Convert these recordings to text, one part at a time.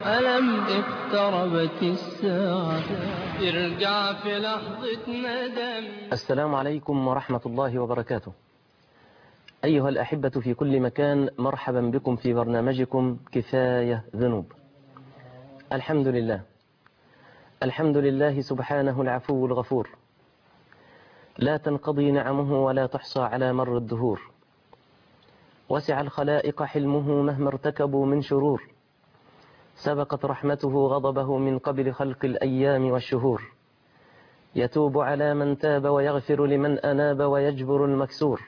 ألم اقتربت الساعة ارجع في لحظة ندم. السلام عليكم ورحمة الله وبركاته. أيها الأحبة في كل مكان، مرحبا بكم في برنامجكم كفاية ذنوب. الحمد لله، الحمد لله سبحانه العفو الغفور، لا تنقضي نعمه ولا تحصى على مر الدهور. وسع الخلائق حلمه مهما ارتكبوا من شرور، سبقت رحمته غضبه من قبل خلق الأيام والشهور. يتوب على من تاب ويغفر لمن أناب ويجبر المكسور.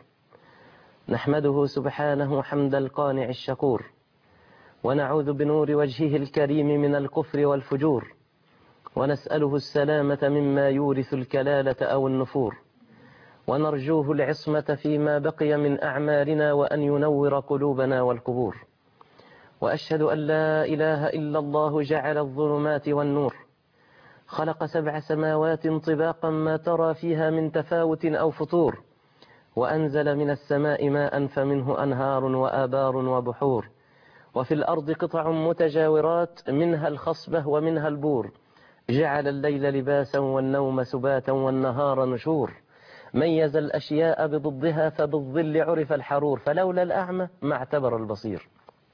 نحمده سبحانه حمد القانع الشكور، ونعوذ بنور وجهه الكريم من الكفر والفجور، ونسأله السلامة مما يورث الكلالة أو النفور، ونرجوه العصمة فيما بقي من أعمالنا وأن ينور قلوبنا والقبور. وأشهد أن لا إله إلا الله جعل الظلمات والنور، خلق 7 سماوات طباقا ما ترى فيها من تفاوت أو فطور، وأنزل من السماء ماء فمنه أنهار وآبار وبحور، وفي الأرض قطع متجاورات منها الخصبة ومنها البور، جعل الليل لباسا والنوم سباتا والنهار نشور، ميز الأشياء بضدها فبالظل عرف الحرور، فلولا الأعمى ما اعتبر البصير،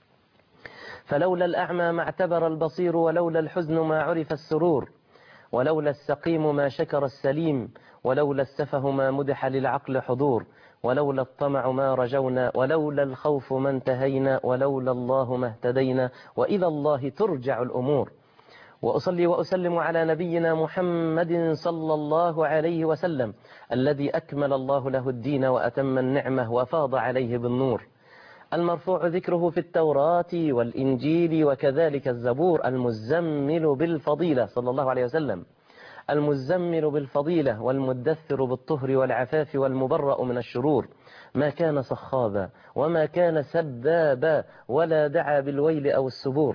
فلولا الأعمى ما اعتبر البصير، ولولا الحزن ما عرف السرور، ولولا السقيم ما شكر السليم، ولولا السفه ما مدح للعقل حضور، ولولا الطمع ما رجونا، ولولا الخوف ما انتهينا، ولولا الله ما اهتدينا، وإلى الله ترجع الأمور. وأصلي وأسلم على نبينا محمد صلى الله عليه وسلم، الذي أكمل الله له الدين وأتم النعمة وفاض عليه بالنور، المرفوع ذكره في التوراة والإنجيل وكذلك الزبور، المزمل بالفضيلة صلى الله عليه وسلم، المزمل بالفضيلة والمدثر بالطهر والعفاف والمبرأ من الشرور، ما كان صخابا وما كان سبابا ولا دعا بالويل أو السبور،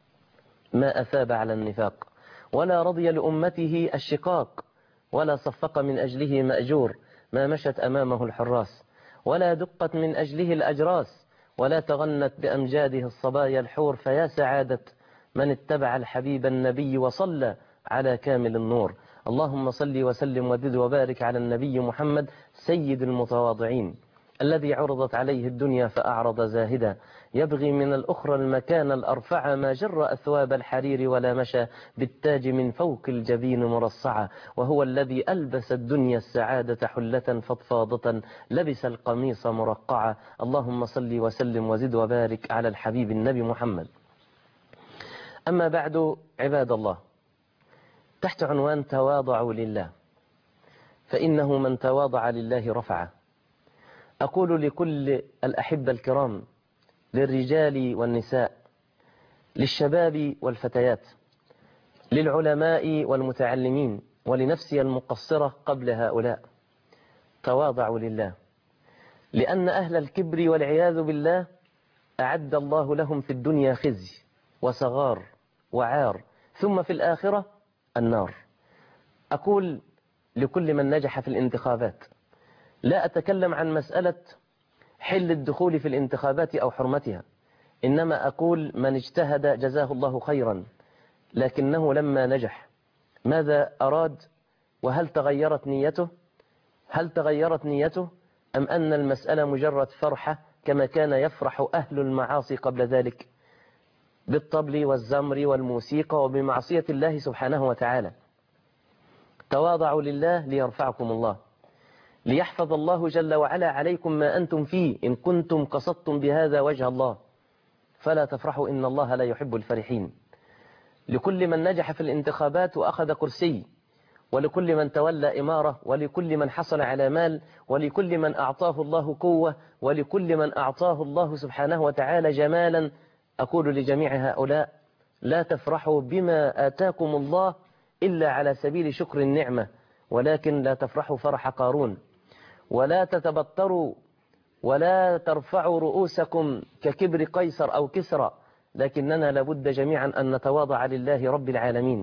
ما أثاب على النفاق ولا رضي لأمته الشقاق، ولا صفق من أجله مأجور، ما مشت أمامه الحراس ولا دقت من أجله الأجراس، ولا تغنت بأمجاده الصبايا الحور، فيا سعادة من اتبع الحبيب النبي وصلى على كامل النور. اللهم صل وسلم وزد وبارك على النبي محمد سيد المتواضعين، الذي عرضت عليه الدنيا فأعرض زاهدا، يبغي من الأخرى المكان الأرفع، ما جر أثواب الحرير ولا مشى بالتاج من فوق الجبين مرصعا، وهو الذي ألبس الدنيا السعادة حلة فضفاضة، لبس القميص مرقعا. اللهم صل وسلم وزد وبارك على الحبيب النبي محمد. أما بعد، عباد الله، تحت عنوان تواضعوا لله، فإنه من تواضع لله رفعه. أقول لكل الأحبة الكرام، للرجال والنساء، للشباب والفتيات، للعلماء والمتعلمين، ولنفسي المقصرة قبل هؤلاء، تواضعوا لله، لأن أهل الكبر والعياذ بالله أعد الله لهم في الدنيا خزي وصغار وعار، ثم في الآخرة النار. أقول لكل من نجح في الانتخابات، لا أتكلم عن مسألة حل الدخول في الانتخابات أو حرمتها، إنما أقول من اجتهد جزاه الله خيرا، لكنه لما نجح ماذا أراد؟ وهل تغيرت نيته؟ هل تغيرت نيته أم أن المسألة مجرد فرحة كما كان يفرح أهل المعاصي قبل ذلك بالطبل والزمر والموسيقى وبمعصية الله سبحانه وتعالى؟ تواضعوا لله ليرفعكم الله، ليحفظ الله جل وعلا عليكم ما أنتم فيه، إن كنتم قصدتم بهذا وجه الله، فلا تفرحوا إن الله لا يحب الفرحين. لكل من نجح في الانتخابات وأخذ كرسي، ولكل من تولى إمارة، ولكل من حصل على مال، ولكل من أعطاه الله قوة، ولكل من أعطاه الله سبحانه وتعالى جمالا، أقول لجميع هؤلاء لا تفرحوا بما آتاكم الله إلا على سبيل شكر النعمة، ولكن لا تفرحوا فرح قارون، ولا تتبطروا ولا ترفعوا رؤوسكم ككبر قيصر أو كسرى، لكننا لابد جميعا أن نتواضع لله رب العالمين،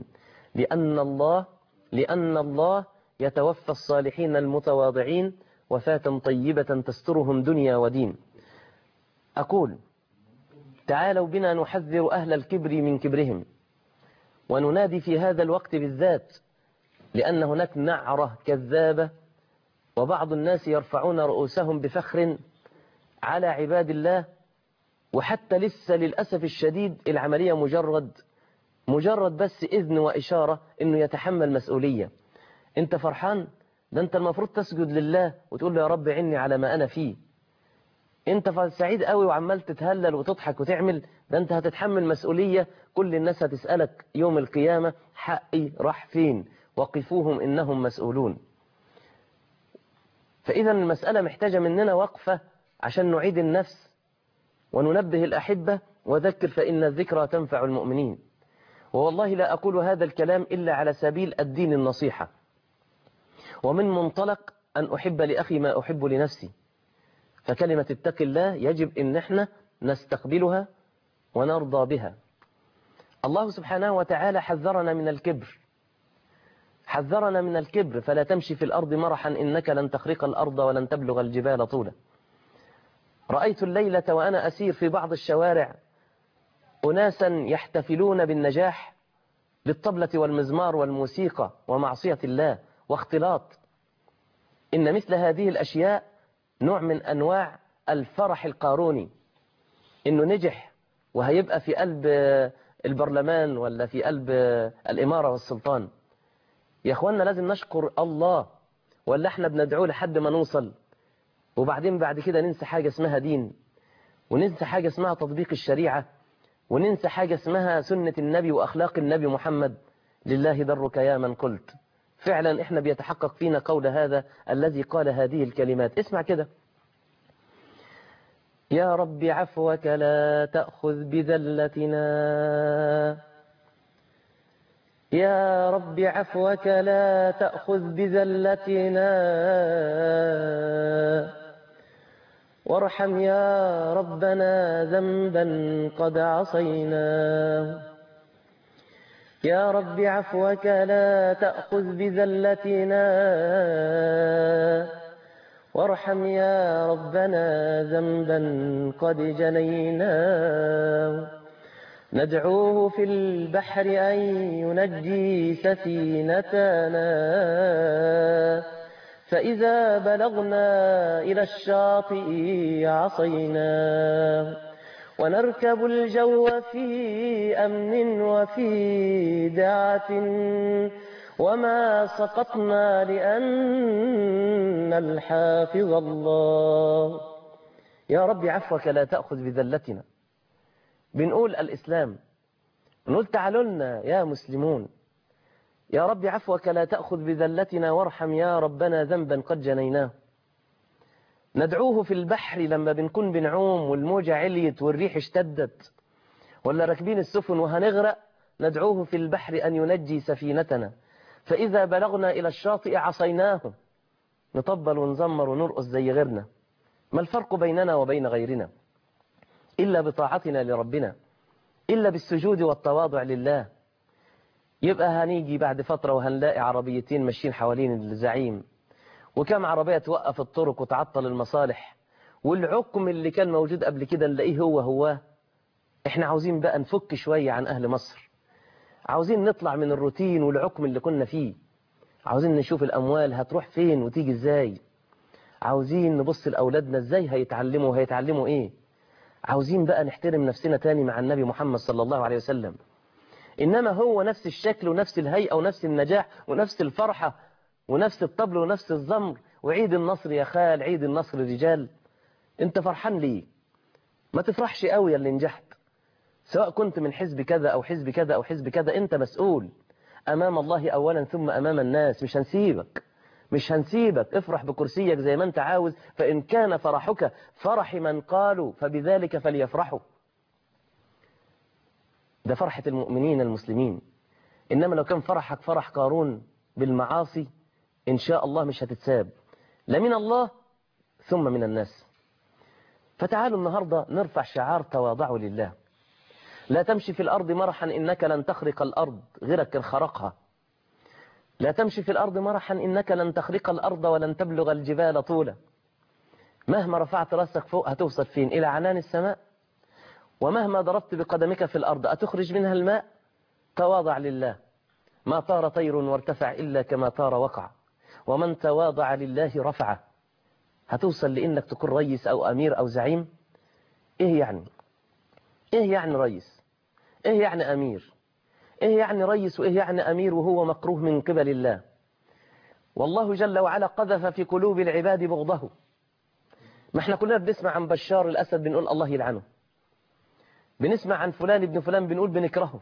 لأن الله يتوفى الصالحين المتواضعين وفاة طيبة تسترهم دنيا ودين. أقول تعالوا بنا نحذر أهل الكبر من كبرهم، وننادي في هذا الوقت بالذات، لأن هناك نعرة كذابة، وبعض الناس يرفعون رؤوسهم بفخر على عباد الله، وحتى لسه للأسف الشديد العملية مجرد بس إذن وإشارة إنه يتحمل مسؤولية. أنت فرحان؟ ده أنت المفروض تسجد لله وتقول له يا رب عني على ما أنا فيه. أنت سعيد قوي وعمال تتهلل وتضحك وتعمل، ده أنت هتتحمل مسؤولية. كل الناس هتسألك يوم القيامة حقي راح فين؟ وقفوهم إنهم مسؤولون. فإذا المسألة محتاجة مننا وقفة عشان نعيد النفس وننبه الأحبة، وذكر فإن الذكرى تنفع المؤمنين. والله لا أقول هذا الكلام إلا على سبيل الدين النصيحة، ومن منطلق أن أحب لأخي ما أحب لنفسي. فكلمة اتق الله يجب أن احنا نستقبلها ونرضى بها. الله سبحانه وتعالى حذرنا من الكبر، حذرنا من الكبر، فلا تمشي في الأرض مرحا إنك لن تخرق الأرض ولن تبلغ الجبال طولا. رأيت الليلة وأنا أسير في بعض الشوارع أناسا يحتفلون بالنجاح بالطبلة والمزمار والموسيقى ومعصية الله واختلاط. إن مثل هذه الأشياء نوع من أنواع الفرح القاروني، إنه نجح وهيبقى في قلب البرلمان ولا في قلب الإمارة والسلطان. يا أخوانا لازم نشكر الله، ولا احنا بندعوه لحد ما نوصل، وبعدين بعد كده ننسى حاجة اسمها دين، وننسى حاجة اسمها تطبيق الشريعة، وننسى حاجة اسمها سنة النبي وأخلاق النبي محمد. لله درك يا من قلت. فعلا احنا بيتحقق فينا قول هذا الذي قال هذه الكلمات. اسمع كده: يا رب عفوك لا تأخذ بذلتنا، يا رب عفوك لا تأخذ بذلتنا، وارحم يا ربنا ذنبا قد عصيناه. يا رب عفوك لا تأخذ بذلتنا، وارحم يا ربنا ذنبا قد جنيناه. ندعوه في البحر أن ينجي سفينتنا، فإذا بلغنا إلى الشاطئ عصيناه. ونركب الجو في أمن وفي دعة، وما سقطنا لأن الحافظ الله. يا رب عفوك لا تأخذ بذلتنا. بنقول الإسلام، بنقول تعالوا لنا يا مسلمون. يا رب عفوك لا تأخذ بذلتنا، وارحم يا ربنا ذنبا قد جنيناه. ندعوه في البحر لما بنكون بنعوم والموجة عليت والريح اشتدت، ولا راكبين السفن وهنغرق، ندعوه في البحر أن ينجي سفينتنا، فإذا بلغنا إلى الشاطئ عصيناه. نطبل ونزمر ونرقص زي غيرنا. ما الفرق بيننا وبين غيرنا إلا بطاعتنا لربنا، إلا بالسجود والتواضع لله. يبقى هنيجي بعد فترة وهنلاقي عربيتين ماشيين حوالين الزعيم، وكم عربية توقف الطرق وتعطل المصالح، والعقم اللي كان موجود قبل كده نلاقيه هو. احنا عاوزين بقى نفك شوية عن أهل مصر، عاوزين نطلع من الروتين والعقم اللي كنا فيه، عاوزين نشوف الأموال هتروح فين وتيجي ازاي، عاوزين نبص لأولادنا ازاي هيتعلموا وهيتعلموا ايه، عاوزين بقى نحترم نفسنا تاني مع النبي محمد صلى الله عليه وسلم. إنما هو نفس الشكل ونفس الهيئة ونفس النجاح ونفس الفرحة ونفس الطبل ونفس الزمر، وعيد النصر يا خال، عيد النصر رجال. انت فرحان ليه؟ ما تفرحش قوي يا اللي نجحت، سواء كنت من حزب كذا أو حزب كذا أو حزب كذا. انت مسؤول أمام الله أولا ثم أمام الناس. مش هنسيبك. افرح بكرسيك زي ما انت عاوز، فإن كان فرحك فرح من قالوا فبذلك فليفرحوا. ده فرحة المؤمنين المسلمين. إنما لو كان فرحك فرح قارون بالمعاصي، إن شاء الله مش هتتساب، لا من الله ثم من الناس. فتعالوا النهاردة نرفع شعار تواضعوا لله. لا تمشي في الأرض مرحا إنك لن تخرق الأرض، غيرك كان خرقها. لا تمشي في الأرض مرحا إنك لن تخرق الأرض ولن تبلغ الجبال طولا. مهما رفعت رأسك فوق هتوصل فين؟ إلى عنان السماء. ومهما ضربت بقدمك في الأرض أتخرج منها الماء؟ تواضع لله. ما طار طير وارتفع إلا كما طار وقع، ومن تواضع لله رفعه. هتوصل لإنك تكون رئيس أو أمير أو زعيم؟ إيه يعني؟ إيه يعني رئيس؟ إيه يعني أمير؟ إيه يعني رئيس وإيه يعني أمير وهو مكروه من قبل الله؟ والله جل وعلا قذف في قلوب العباد بغضه. ما احنا كلنا بنسمع عن بشار الأسد بنقول الله يلعنه، بنسمع عن فلان ابن فلان بنقول بنكرهه.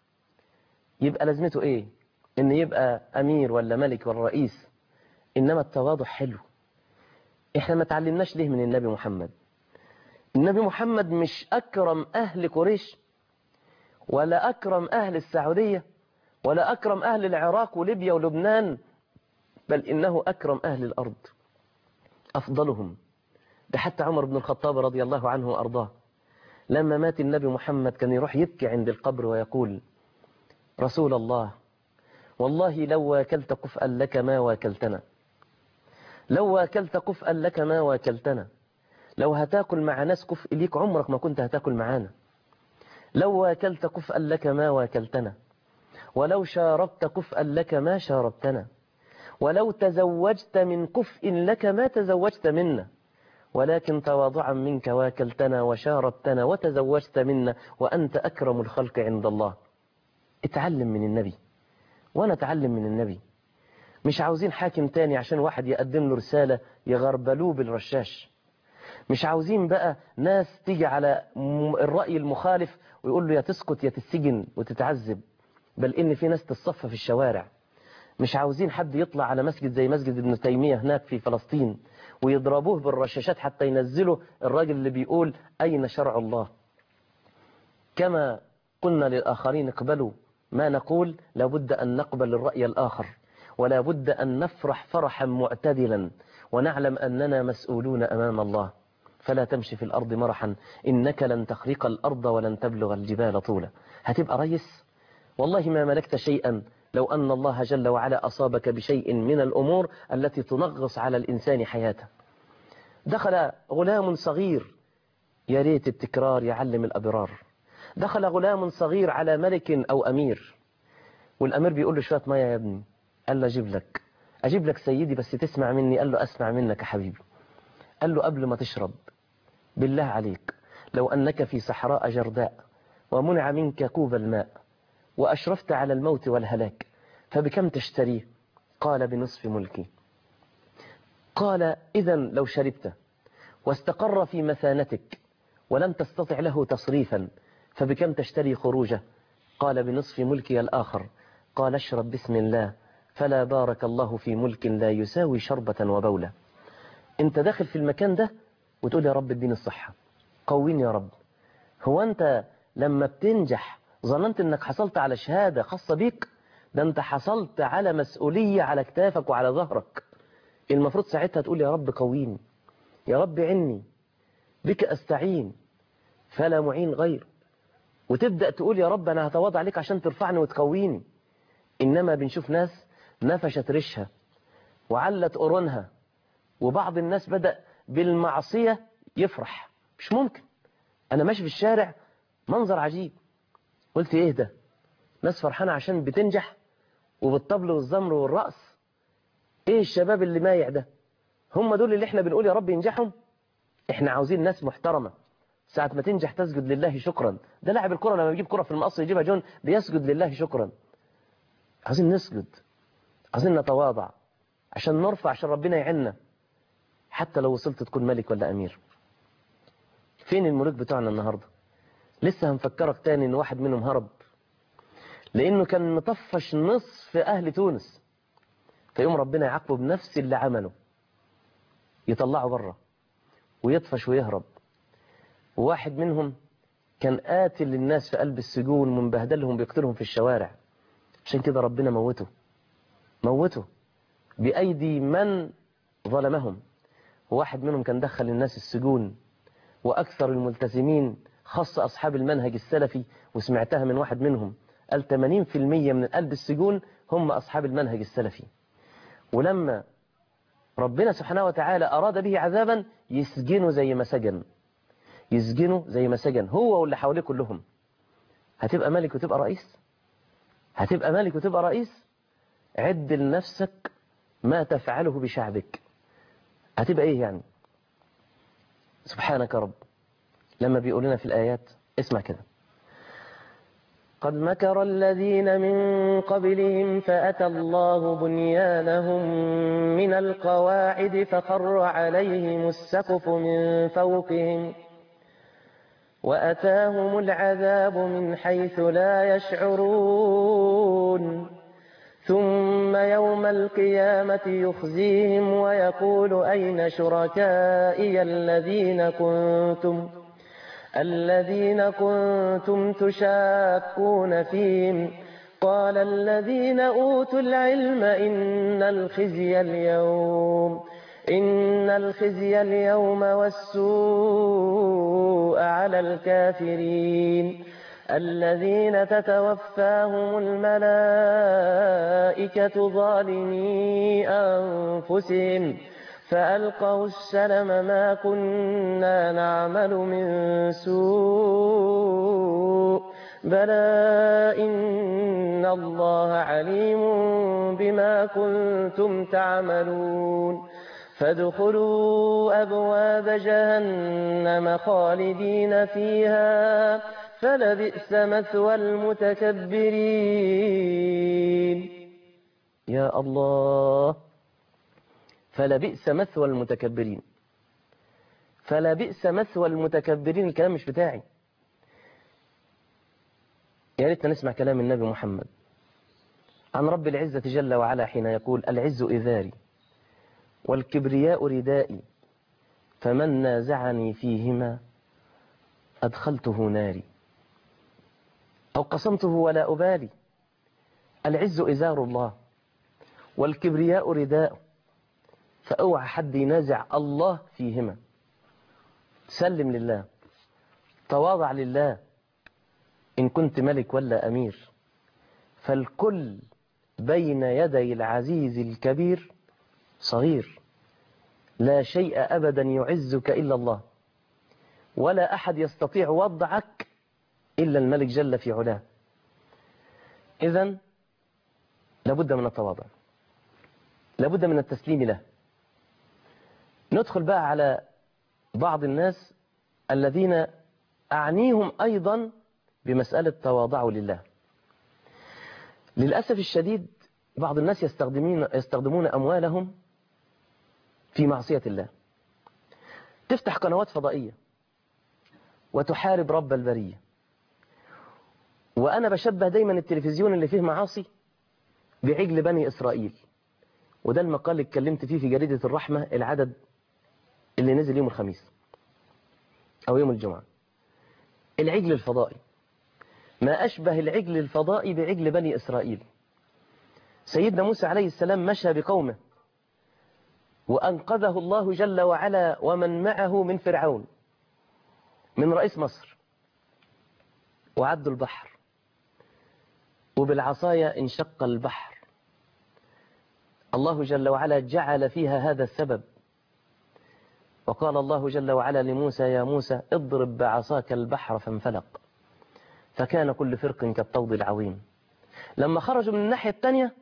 يبقى لازمته إيه؟ إن يبقى أمير ولا ملك ولا رئيس؟ إنما التواضع حلو. إحنا ما تعلمناش ليه من النبي محمد؟ النبي محمد مش أكرم أهل قريش ولا أكرم أهل السعودية ولا أكرم أهل العراق وليبيا ولبنان، بل إنه أكرم أهل الأرض، أفضلهم. ده حتى عمر بن الخطاب رضي الله عنه وأرضاه لما مات النبي محمد كان يروح يبكي عند القبر ويقول: رسول الله، والله لو واكلت كفءا لك ما واكلتنا، لو واكلت كفءا لك ما واكلتنا، لو هتاكل مع ناس كفء ليك عمرك ما كنت هتاكل معانا، لو واكلت كفءا لك ما واكلتنا، ولو شاربت كفءا لك ما شاربتنا، ولو تزوجت من كفء لك ما تزوجت منا، ولكن تواضعا منك واكلتنا وشاربتنا وتزوجت منا وأنت أكرم الخلق عند الله. اتعلم من النبي وأنا أتعلم من النبي. مش عاوزين حاكم تاني عشان واحد يقدم له رسالة يغربلوه بالرشاش. مش عاوزين بقى ناس تيجي على الرأي المخالف ويقول له يا تسكت يا تسجن وتتعذب، بل إن في ناس تتصفى في الشوارع. مش عاوزين حد يطلع على مسجد زي مسجد ابن تيمية هناك في فلسطين ويضربوه بالرشاشات حتى ينزلوا الراجل اللي بيقول أين شرع الله. كما قلنا للآخرين اقبلوا ما نقول، لابد أن نقبل الرأي الآخر، ولا بد أن نفرح فرحا معتدلا ونعلم أننا مسؤولون أمام الله. فلا تمشي في الأرض مرحا إنك لن تخرق الأرض ولن تبلغ الجبال طولا. هتبقى ريس؟ والله ما ملكت شيئا لو أن الله جل وعلا أصابك بشيء من الأمور التي تنغص على الإنسان حياته. دخل غلام صغير، يا ريت التكرار يعلم الأبرار. دخل غلام صغير على ملك أو أمير، والأمير بيقول له شوية مية يا ابني. قال له أجيب لك سيدي بس تسمع مني. قال له أسمع منك يا حبيبي. قال له قبل ما تشرب بالله عليك لو أنك في صحراء جرداء ومنع منك كوب الماء وأشرفت على الموت والهلاك فبكم تشتريه؟ قال بنصف ملكي. قال إذن لو شربت واستقر في مثانتك ولم تستطع له تصريفا فبكم تشتري خروجه؟ قال بنصف ملكي الآخر. قال اشرب بسم الله فلا بارك الله في ملك لا يساوي شربة وبولة. انت داخل في المكان ده وتقول يا رب اديني الصحة، قويني يا رب. هو انت لما بتنجح ظننت انك حصلت على شهادة خاصة بيك؟ ده انت حصلت على مسؤولية على كتافك وعلى ظهرك. المفروض ساعتها تقول يا رب قويني، يا رب عني، بك أستعين فلا معين غير، وتبدأ تقول يا رب أنا هتواضع عليك عشان ترفعني وتقويني. إنما بنشوف ناس نفشت ريشها وعلت قرونها، وبعض الناس بدأ بالمعصية يفرح. مش ممكن. أنا ماشي في الشارع منظر عجيب، قلت إيه ده؟ ناس فرحانة عشان بتنجح وبالطبل والزمر والرقص. إيه الشباب اللي مايع ده؟ هم دول اللي إحنا بنقول يا رب ينجحهم؟ إحنا عاوزين ناس محترمة ساعة ما تنجح تسجد لله شكرا. ده لاعب الكرة لما يجيب كرة في المقص يجيبها جون بيسجد لله شكرا. عاوزين نسجد، عاوزين نتواضع عشان نرفع، عشان ربنا يعيننا. حتى لو وصلت تكون ملك ولا أمير. فين الملوك بتوعنا النهاردة؟ لسه هنفكرك تاني ان واحد منهم هرب لانه كان مطفش نصف اهل تونس، فيوم ربنا يعاقبه بنفس اللي عمله، يطلعه بره ويطفش ويهرب. وواحد منهم كان قاتل للناس في قلب السجون ومبهدلهم بيقتلهم في الشوارع، عشان كده ربنا موته بأيدي من ظلمهم. وواحد منهم كان دخل الناس السجون، وأكثر الملتزمين خاص أصحاب المنهج السلفي، وسمعتها من واحد منهم قال 80% من قلب السجون هم أصحاب المنهج السلفي. ولما ربنا سبحانه وتعالى أراد به عذابا يسجنه زي ما سجن، يسجنه زي ما سجن هو واللي حواليه كلهم، هتبقى ملك وتبقى رئيس؟ هتبقى ملك وتبقى رئيس؟ عد لنفسك ما تفعله بشعبك، هتبقى ايه يعني؟ سبحانك يا رب لما بيقول لنا في الآيات، اسمع كده: قد مكر الذين من قبلهم فأتى الله بنيانهم من القواعد فخر عليهم السقف من فوقهم وأتاهم العذاب من حيث لا يشعرون ثم يوم القيامة يخزيهم ويقول أين شركائي الذين كنتم تشاكون فيهم قال الذين أوتوا العلم إن الخزي اليوم والسوء على الكافرين الذين تتوفاهم الملائكة ظالمي أنفسهم فألقوا السلم ما كنا نعمل من سوء بلى إن الله عليم بما كنتم تعملون فادخلوا أبواب جهنم خالدين فيها فلبئس مثوى المتكبرين. يا الله، فلبئس مثوى المتكبرين، فلبئس مثوى المتكبرين. الكلام مش بتاعي، يا ريتنا نسمع كلام النبي محمد عن رب العزة جل وعلا حين يقول: العز إذاري والكبرياء ردائي فمن نازعني فيهما أدخلته ناري، أو قسمته ولا أبالي. العز إزار الله والكبرياء رداء، فأوعى حد ينازع الله فيهما. سلم لله، تواضع لله. إن كنت ملك ولا أمير فالكل بين يدي العزيز الكبير صغير. لا شيء أبدا يعزك إلا الله، ولا أحد يستطيع وضعك إلا الملك جل في علاه. إذن لابد من التواضع، لابد من التسليم له. ندخل بقى على بعض الناس الذين أعنيهم أيضا بمسألة تواضعوا لله. للأسف الشديد بعض الناس يستخدمون أموالهم في معصية الله. تفتح قنوات فضائية وتحارب رب البرية. وأنا بشبه دايما التلفزيون اللي فيه معاصي بعجل بني إسرائيل، وده المقال اللي اتكلمت فيه في جريدة الرحمة، العدد اللي نزل يوم الخميس أو يوم الجمعة. العجل الفضائي، ما أشبه العجل الفضائي بعجل بني إسرائيل. سيدنا موسى عليه السلام مشى بقومه وأنقذه الله جل وعلا ومن معه من فرعون، من رئيس مصر، وعدوا البحر، وبالعصاية انشق البحر. الله جل وعلا جعل فيها هذا السبب، وقال الله جل وعلا لموسى: يا موسى اضرب بعصاك البحر فانفلق فكان كل فرق كالطود العظيم. لما خرجوا من الناحية الثانية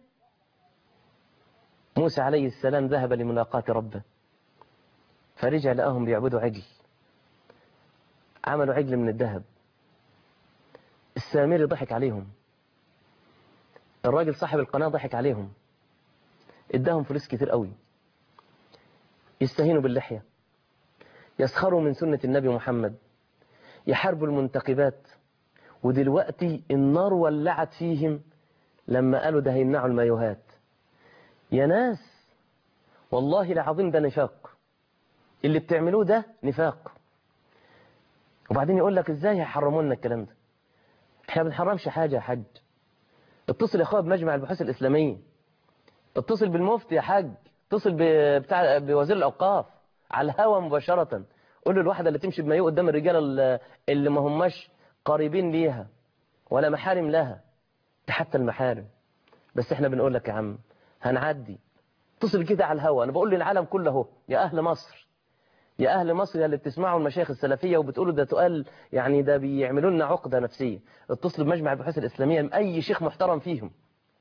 موسى عليه السلام ذهب لملاقاة ربه، فرجع لقاهم بيعبدوا عجل، عملوا عجل من الذهب. السامري ضحك عليهم، الراجل صاحب القناة ضحك عليهم، اداهم فلوس كتير قوي، يستهينوا باللحية، يسخروا من سنة النبي محمد، يحاربوا المنتقبات. ودلوقتي النار ولعت فيهم لما قالوا ده هيمنعوا المايوهات. يا ناس والله العظيم ده نفاق، اللي بتعملوه ده نفاق. وبعدين يقول لك ازاي هيحرموا لنا الكلام ده؟ احنا ما بنحرمش حاجة يا حاج. اتصل يا اخويا بمجمع البحوث الإسلامية، اتصل بالمفتي يا حاج، اتصل بوزير الأوقاف على الهوا مباشرة. قول له الواحدة اللي تمشي بمايوه قدام الرجالة اللي ما هماش قريبين ليها ولا محارم لها، حتى المحارم. بس احنا بنقول لك يا عم هنعدي. اتصل كده على الهوا، انا بقول للعالم كله: يا اهل مصر، يا أهل مصر يا اللي بتسمعوا المشايخ السلفية وبتقولوا ده تقال يعني ده بيعملوا لنا عقدة نفسية، اتصلوا بمجمع البحوث الإسلامية أي شيخ محترم فيهم،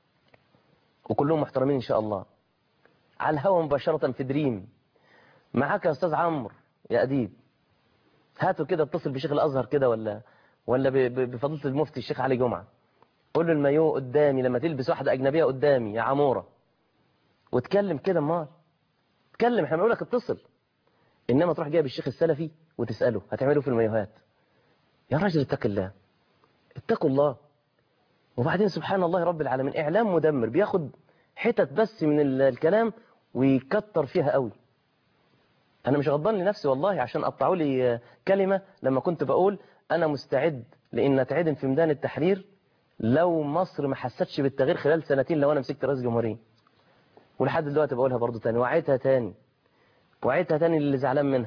وكلهم محترمين إن شاء الله، على الهوا مباشرة في دريم. معاك يا أستاذ عمرو يا أديب، هاتوا كده اتصل بشيخ الأزهر كده ولا بفضيلة المفتي الشيخ علي جمعة، قول له المايو قدامي لما تلبس واحدة أجنبية قدامي يا عمورة، واتكلم كده. امال اتكلم، احنا بنقول لك اتصل. إنما تروح جايب الشيخ السلفي وتسأله هتعملوا في المايوهات. يا راجل اتق الله، اتقوا الله. وبعدين سبحان الله رب العالمين، إعلام مدمر بياخد حتت بس من الكلام ويكتر فيها قوي. أنا مش غضبان لنفسي والله عشان قطعوا لي كلمة لما كنت بقول أنا مستعد لأن أتعدم في ميدان التحرير لو مصر ما حستش بالتغيير خلال سنتين لو أنا مسكت رئيس جمهورية. ولحد دلوقتي بقولها برضو تاني، وعيتها تاني اللي زعلان منها.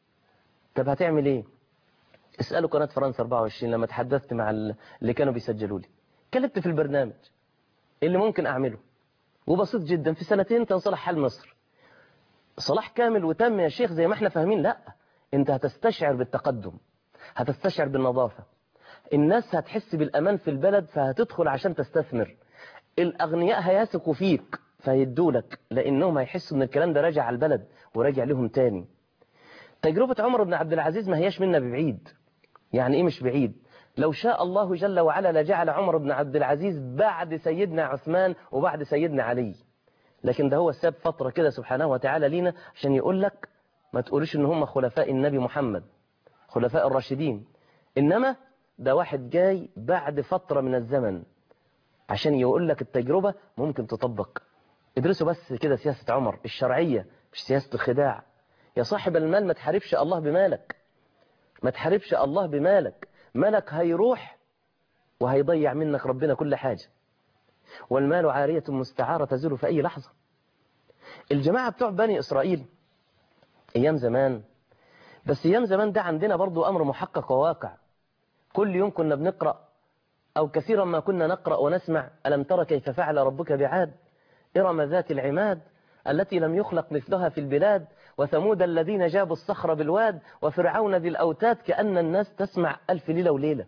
طب هتعمل ايه؟ اسألوا قناة فرنسا 24 لما تحدثت مع اللي كانوا بيسجلوا لي، كلمت في البرنامج اللي ممكن أعمله وبسيط جدا، في سنتين تنصلح حال مصر صلاح كامل وتم يا شيخ زي ما احنا فاهمين. لا، انت هتستشعر بالتقدم، هتستشعر بالنظافة، الناس هتحس بالأمان في البلد فهتدخل عشان تستثمر، الأغنياء هيثقوا فيك فيدولك لأنهم هيحسوا ان الكلام ده راجع على البلد وراجع لهم تاني. تجربة عمر بن عبد العزيز ما هياش منا ببعيد. يعني ايه مش بعيد؟ لو شاء الله جل وعلا لجعل عمر بن عبد العزيز بعد سيدنا عثمان وبعد سيدنا علي، لكن ده هو ساب فترة كده سبحانه وتعالى لينا عشان يقول لك ما تقولوش ان هم خلفاء النبي محمد خلفاء الراشدين، انما ده واحد جاي بعد فترة من الزمن عشان يقول لك التجربة ممكن تطبق. ادرسوا بس كده سياسة عمر الشرعية مش سياسة الخداع. يا صاحب المال ما تحاربش الله بمالك، ما تحاربش الله بمالك، مالك هيروح وهيضيع منك ربنا كل حاجة، والمال عارية مستعارة تزول في أي لحظة. الجماعة بتوع بني إسرائيل أيام زمان، بس أيام زمان ده عندنا برضو أمر محقق وواقع. كل يوم كنا بنقرأ أو كثيرا ما كنا نقرأ ونسمع ألم ترى كيف فعل ربك بعاد إرم ذات العماد التي لم يخلق مثلها في البلاد وثمود الذين جابوا الصخر بالواد وفرعون ذي الأوتاد. كأن الناس تسمع ألف ليلة وليلة.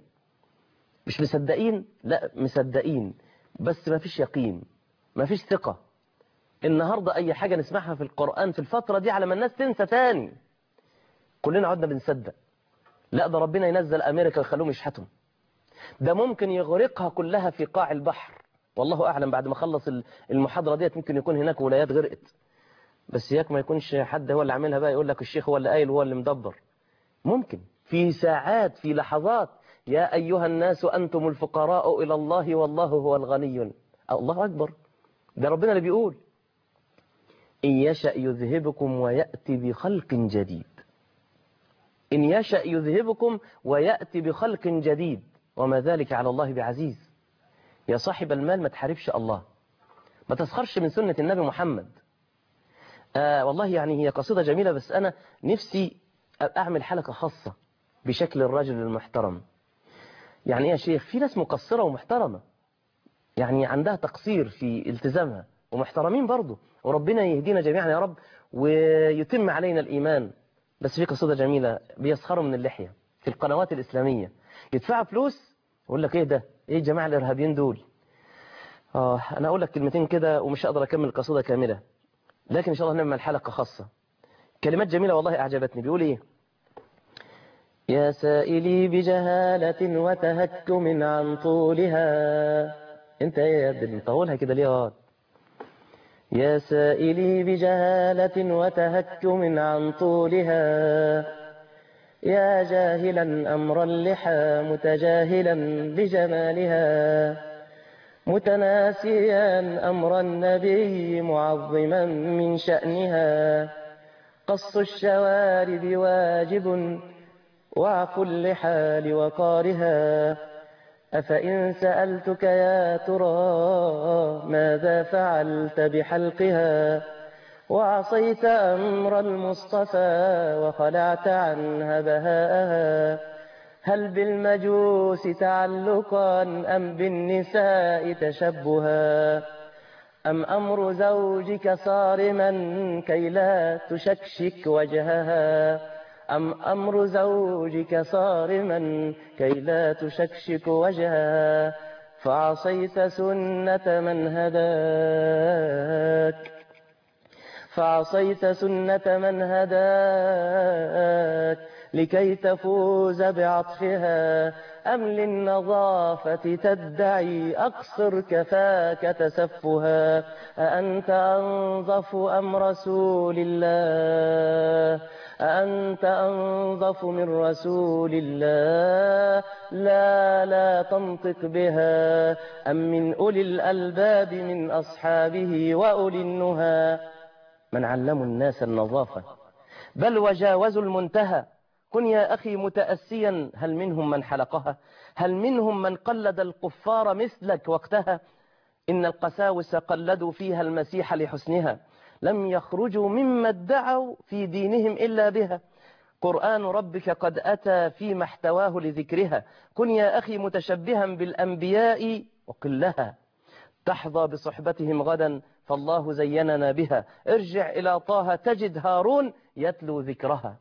مش مصدقين؟ لا مصدقين، بس ما فيش يقين، ما فيش ثقة. النهاردة أي حاجة نسمعها في القرآن في الفترة دي على ما الناس تنسى تاني كلنا عدنا بنصدق. لا ده ربنا ينزل أمريكا ويخلوهم يشحتهم، ده ممكن يغرقها كلها في قاع البحر. والله أعلم بعد ما خلص المحاضرة ديت ممكن يكون هناك ولايات غرقت، بس ياك ما يكونش حد هو اللي عاملها بقى يقول لك الشيخ هو اللي قايل هو اللي مدبر. ممكن في ساعات في لحظات يا أيها الناس أنتم الفقراء إلى الله والله هو الغني. الله أكبر، ده ربنا اللي بيقول إن يشأ يذهبكم ويأتي بخلق جديد. إن يشأ يذهبكم ويأتي بخلق جديد وما ذلك على الله بعزيز. يا صاحب المال ما تحاربش الله، ما تسخرش من سنة النبي محمد. والله يعني هي قصيدة جميلة، بس أنا نفسي أعمل حلقة خاصة بشكل الرجل المحترم. يعني إيه يا شيخ؟ في ناس مقصرة ومحترمة، يعني عندها تقصير في التزامها ومحترمين برضو، وربنا يهدينا جميعا يا رب ويتم علينا الإيمان. بس في قصيدة جميلة بيسخروا من اللحية في القنوات الإسلامية، يدفعوا فلوس يقول لك إيه ده؟ إيه الجماعة الإرهابيين دول؟ أنا أقول لك كلمتين كده ومش هقدر أكمل القصيدة كاملة، لكن إن شاء الله نعمل حلقة خاصة. كلمات جميلة والله أعجبتني. بيقول إيه؟ يا سائلي بجهالة وتهكم عن طولها. أنت إيه يا ابني مطولها كده ليه يا واد؟ يا سائلي بجهالة وتهكم عن طولها، يا جاهلا أمر اللحى متجاهلا بجمالها، متناسيا أمر النبي معظما من شأنها، قص الشوارب واجب وعفو اللحى لوقارها. أفإن سألتك يا ترى ماذا فعلت بحلقها، وعصيت أمر المصطفى وخلعت عنها بهاءها، هل بالمجوس تعلقا أم بالنساء تشبها، أم أمر زوجك صارما كي لا تشكشك وجهها، أم أمر زوجك صارما كي لا تشكشك وجها فعصيت سنة من هداك فعصيت سنة من هداك لكي تفوز بعطفها أم للنظافة تدعي أقصر كفاك تسفها أأنت أنظف أم رسول الله أأنت أنظف من رسول الله لا تنطق بها أم من أولي الألباب من أصحابه وأولي النهى من علموا الناس النظافة بل وجاوزوا المنتهى كن يا أخي متأسيا هل منهم من حلقها هل منهم من قلد القفار مثلك وقتها إن القساوس قلدوا فيها المسيح لحسنها لم يخرجوا مما ادعوا في دينهم إلا بها قرآن ربك قد أتى فيما احتواه لذكرها كن يا أخي متشبها بالأنبياء وقلها تحظى بصحبتهم غدا فالله زيننا بها ارجع إلى طه تجد هارون يتلو ذكرها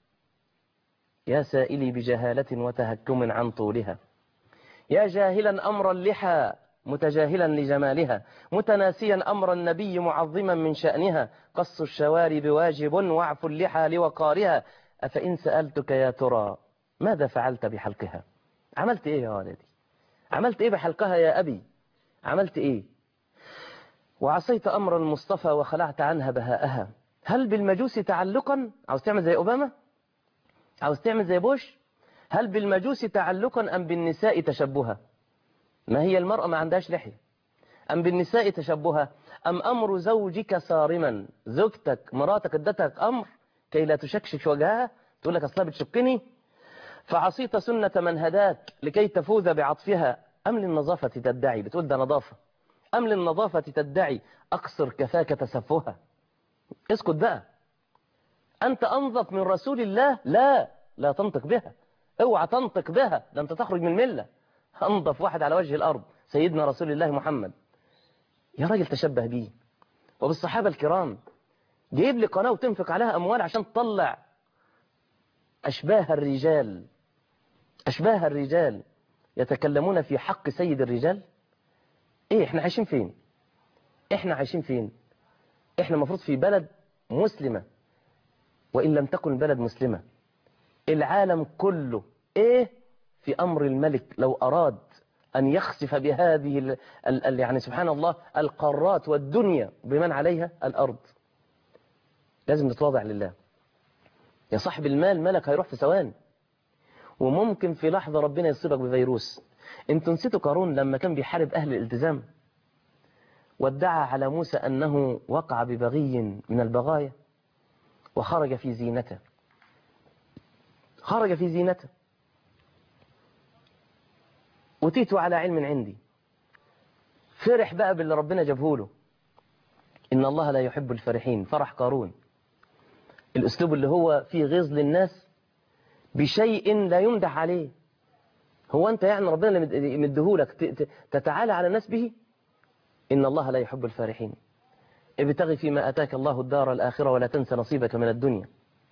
يا سائلي بجهالة وتهكم عن طولها يا جاهلا أمر اللحى متجاهلا لجمالها متناسيا أمر النبي معظما من شأنها قص الشوارب واجب واعف اللحى لوقارها أفإن سألتك يا ترى ماذا فعلت بحلقها عملت إيه يا والدي عملت إيه بحلقها يا أبي عملت إيه وعصيت أمر المصطفى وخلعت عنها بهاءها هل بالمجوس تعلقا عاوز تعمل زي أوباما عاوز تعمل زي بوش هل بالمجوس تعلقا أم بالنساء تشبها ما هي المرأة ما عندهاش لحية أم بالنساء تشبها أم أمر زوجك صارما زوجتك مراتك ادتك أمر كي لا تشكشك وجهها تقول لك أصلا بتشكني فعصيت سنة من هداك لكي تفوز بعطفها أم للنظافة تدعي بتقول ده نظافة أم للنظافة تدعي أقصر كفاك تسفها اسكت بقى أنت أنظف من رسول الله لا تنطق بها اوعى تنطق بها ده أنت تخرج من الملة أنظف واحد على وجه الأرض سيدنا رسول الله محمد يا راجل تشبه بيه وبالصحابة الكرام جايب لي قناة وتنفق عليها أموال عشان تطلع أشباه الرجال يتكلمون في حق سيد الرجال إيه إحنا عايشين فين إحنا المفروض في بلد مسلمة وإن لم تكن بلد مسلمة العالم كله إيه في أمر الملك لو أراد أن يخسف بهذه يعني سبحان الله القارات والدنيا بمن عليها الأرض لازم نتواضع لله يا صاحب المال مالك هيروح في ثواني وممكن في لحظة ربنا يصيبك بفيروس انتوا نسيتوا قارون لما كان بيحارب أهل الالتزام وادعى على موسى أنه وقع ببغي من البغايا وخرج في زينته أتيت على علم عندي فرح بقى باللي ربنا جابهوله إن الله لا يحب الفرحين فرح قارون الأسلوب اللي هو فيه غيظ للناس بشيء لا يمدح عليه هو أنت يعني ربنا اللي يمدهولك تتعالى على الناس به إن الله لا يحب الفرحين ابتغي فيما أتاك الله الدار الآخرة ولا تنسى نصيبك من الدنيا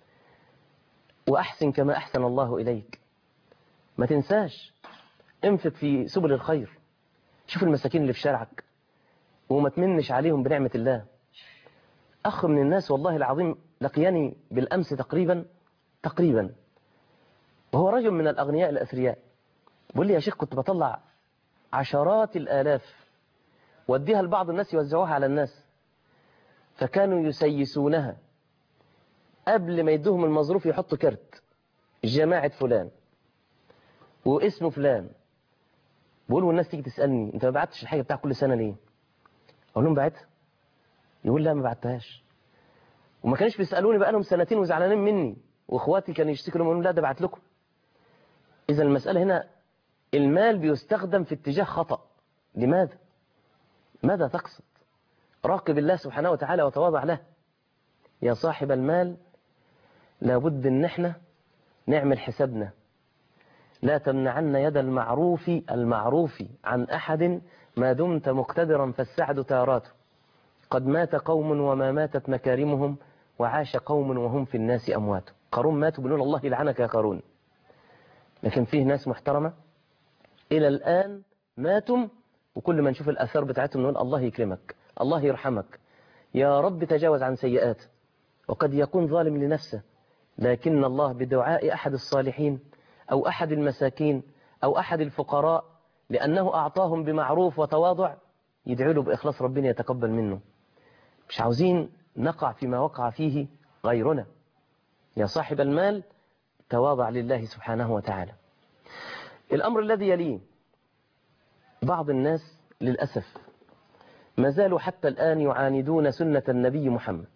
وأحسن كما أحسن الله إليك ما تنساش انفق في سبل الخير شوف المساكين اللي في شارعك وما تمنش عليهم بنعمة الله أخ من الناس والله العظيم لقياني بالأمس تقريبا وهو رجل من الأغنياء الأثرياء بيقول لي يا شيخ كنت بطلع عشرات الآلاف واديها لبعض الناس يوزعوها على الناس فكانوا يسيسونها قبل ما يدوهم المظروف يحطوا كرت جماعة فلان واسمه فلان بقول والناس تيجي تسألني انت ما بعتش الحاجة بتاع كل سنة ليه اقول لهم بعتها يقول لا ما بعتهاش وما كانش بيسألوني بقى لهم سنتين وزعلانين مني واخواتي كانوا يشتكوا لهم لا ده بعت لكم اذا المسألة هنا المال بيستخدم في اتجاه خطأ لماذا ماذا تقصد راقب الله سبحانه وتعالى وتواضع له يا صاحب المال لابد ان احنا نعمل حسابنا لا تمنعن يد المعروف عن أحد ما دمت مقتدرا فالسعد تاراته قد مات قوم وما ماتت مكارمهم وعاش قوم وهم في الناس أموات قارون مات وبنقول الله يلعنك يا قارون. لكن فيه ناس محترمة إلى الآن ماتم، وكل ما نشوف الآثار بتاعتهم نقول الله يكرمك، الله يرحمك، يا رب تجاوز عن سيئاته. وقد يكون ظالم لنفسه، لكن الله بدعاء أحد الصالحين أو أحد المساكين أو أحد الفقراء لأنه أعطاهم بمعروف وتواضع يدعو له بإخلاص، ربنا يتقبل منه. مش عاوزين نقع فيما وقع فيه غيرنا. يا صاحب المال تواضع لله سبحانه وتعالى. الأمر الذي يليه، بعض الناس للأسف ما زالوا حتى الآن يعاندون سنة النبي محمد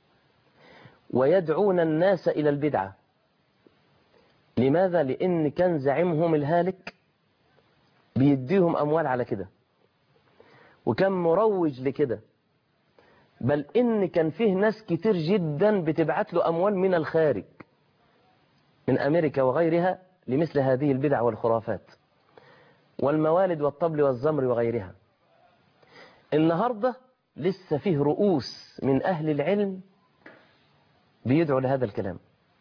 ويدعون الناس إلى البدعة. لماذا؟ لأن كان زعيمهم الهالك بيديهم أموال على كده، وكان مروج لكده، بل إن كان فيه ناس كتير جدا بتبعت له أموال من الخارج من أمريكا وغيرها لمثل هذه البدع والخرافات والموالد والطبل والزمر وغيرها. النهاردة لسه فيه رؤوس من أهل العلم بيدعوا لهذا الكلام.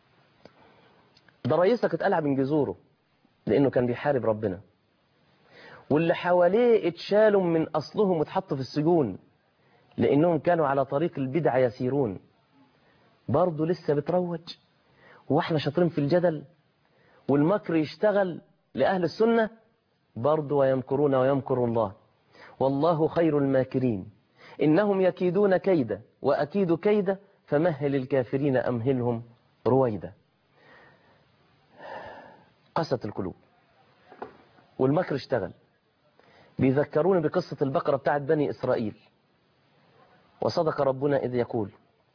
ده رئيسك اتقلع من جذوره لأنه كان بيحارب ربنا، واللي حواليه اتشالوا من أصلهم واتحطوا في السجون لأنهم كانوا على طريق البدع يسيرون. برضه لسه بتروج، واحنا شاطرين في الجدل والمكر يشتغل لأهل السنة برضه، ويمكرون ويمكر الله والله خير الماكرين. إنهم يكيدون كيدا وأكيد كيدا فمهل الكافرين أمهلهم رويدا. قست القلوب والمكر اشتغل. بيذكرون بقصة البقرة بتاعت بني إسرائيل، وصدق ربنا إذ يقول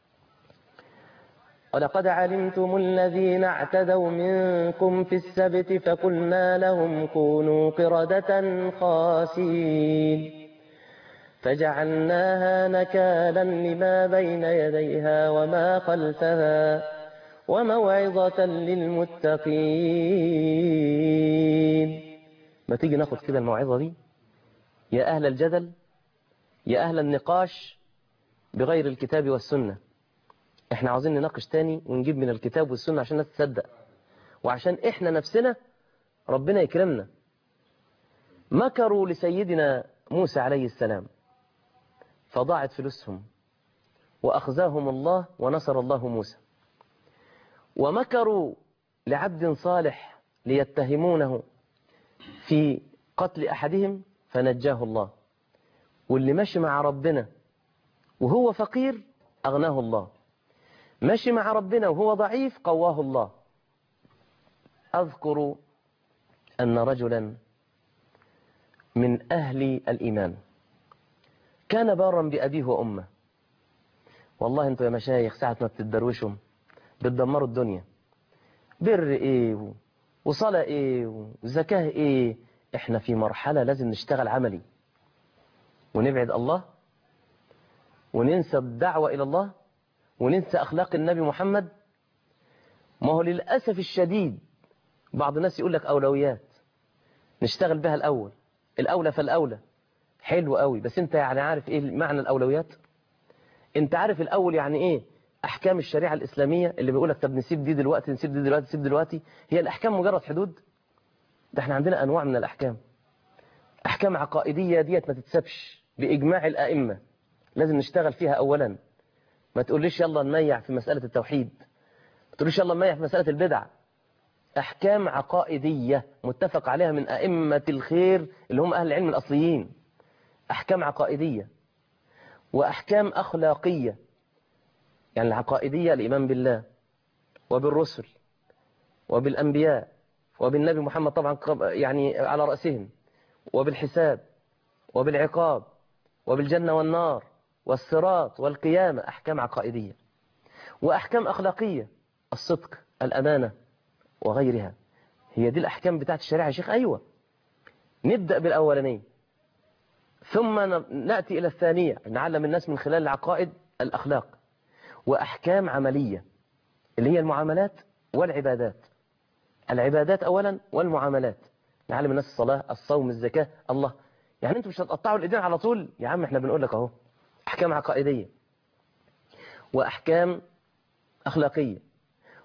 ولقد علمتم الذين اعتدوا منكم في السبت فقلنا لهم كونوا قردة خاسئين فجعلناها نكالا لما بين يديها وما خلفها وموعظة للمتقين. ما تيجي ناخد كده الموعظة دي يا أهل الجدل، يا أهل النقاش بغير الكتاب والسنة. احنا عاوزين نناقش تاني ونجيب من الكتاب والسنة عشان الناس تصدق، وعشان احنا نفسنا ربنا يكرمنا. مكروا لسيدنا موسى عليه السلام فضاعت فلوسهم وأخزاهم الله ونصر الله موسى. ومكروا لعبد صالح ليتهمونه في قتل أحدهم فنجاه الله. واللي ماشي مع ربنا وهو فقير أغناه الله، ماشي مع ربنا وهو ضعيف قواه الله. أذكر أن رجلا من أهل الإيمان كان بارا بأبيه وأمه. والله انتوا يا مشايخ ساعة ما بتدروشوا بتدمروا الدنيا. بر ايه وصلاة ايه وزكاة ايه؟ احنا في مرحلة لازم نشتغل عملي ونبعد الله وننسى الدعوة إلى الله وننسى أخلاق النبي محمد. ما هو للأسف الشديد بعض الناس يقول لك أولويات نشتغل بها الأول، الأولى فالأولى. حلو قوي، بس انت يعني عارف ايه معنى الأولويات؟ انت عارف الأول يعني ايه أحكام الشريعة الإسلامية اللي بيقولك طب نسيب دي دلوقتي نسيب دي دلوقتي نسيب دلوقتي؟ هي الأحكام مجرد حدود؟ ده احنا عندنا أنواع من الأحكام. أحكام عقائدية ديت ما تتسبش بإجماع الأئمة، لازم نشتغل فيها أولا. ما تقوليش يلا نميع في مسألة التوحيد، ما تقوليش يلا نميع في مسألة البدع. أحكام عقائدية متفق عليها من أئمة الخير اللي هم أهل العلم الأصليين. أحكام عقائدية وأحكام أخلاقية. يعني العقائدية الإيمان بالله وبالرسل وبالأنبياء وبالنبي محمد طبعا يعني على رأسهم، وبالحساب وبالعقاب وبالجنة والنار والصراط والقيامة. أحكام عقائدية. وأحكام أخلاقية، الصدق الأمانة وغيرها. هي دي الأحكام بتاعت الشريعة يا شيخ. أيوة، نبدأ بالأولانية ثم نأتي إلى الثانية، نعلم الناس من خلال العقائد الأخلاق. وأحكام عملية اللي هي المعاملات والعبادات. العبادات أولا والمعاملات، نعلم الناس الصلاة الصوم الزكاة. الله، يعني انتوا مش هتقطعوا الإيدين على طول يا عم؟ احنا بنقول لك اهو أحكام عقائدية وأحكام أخلاقية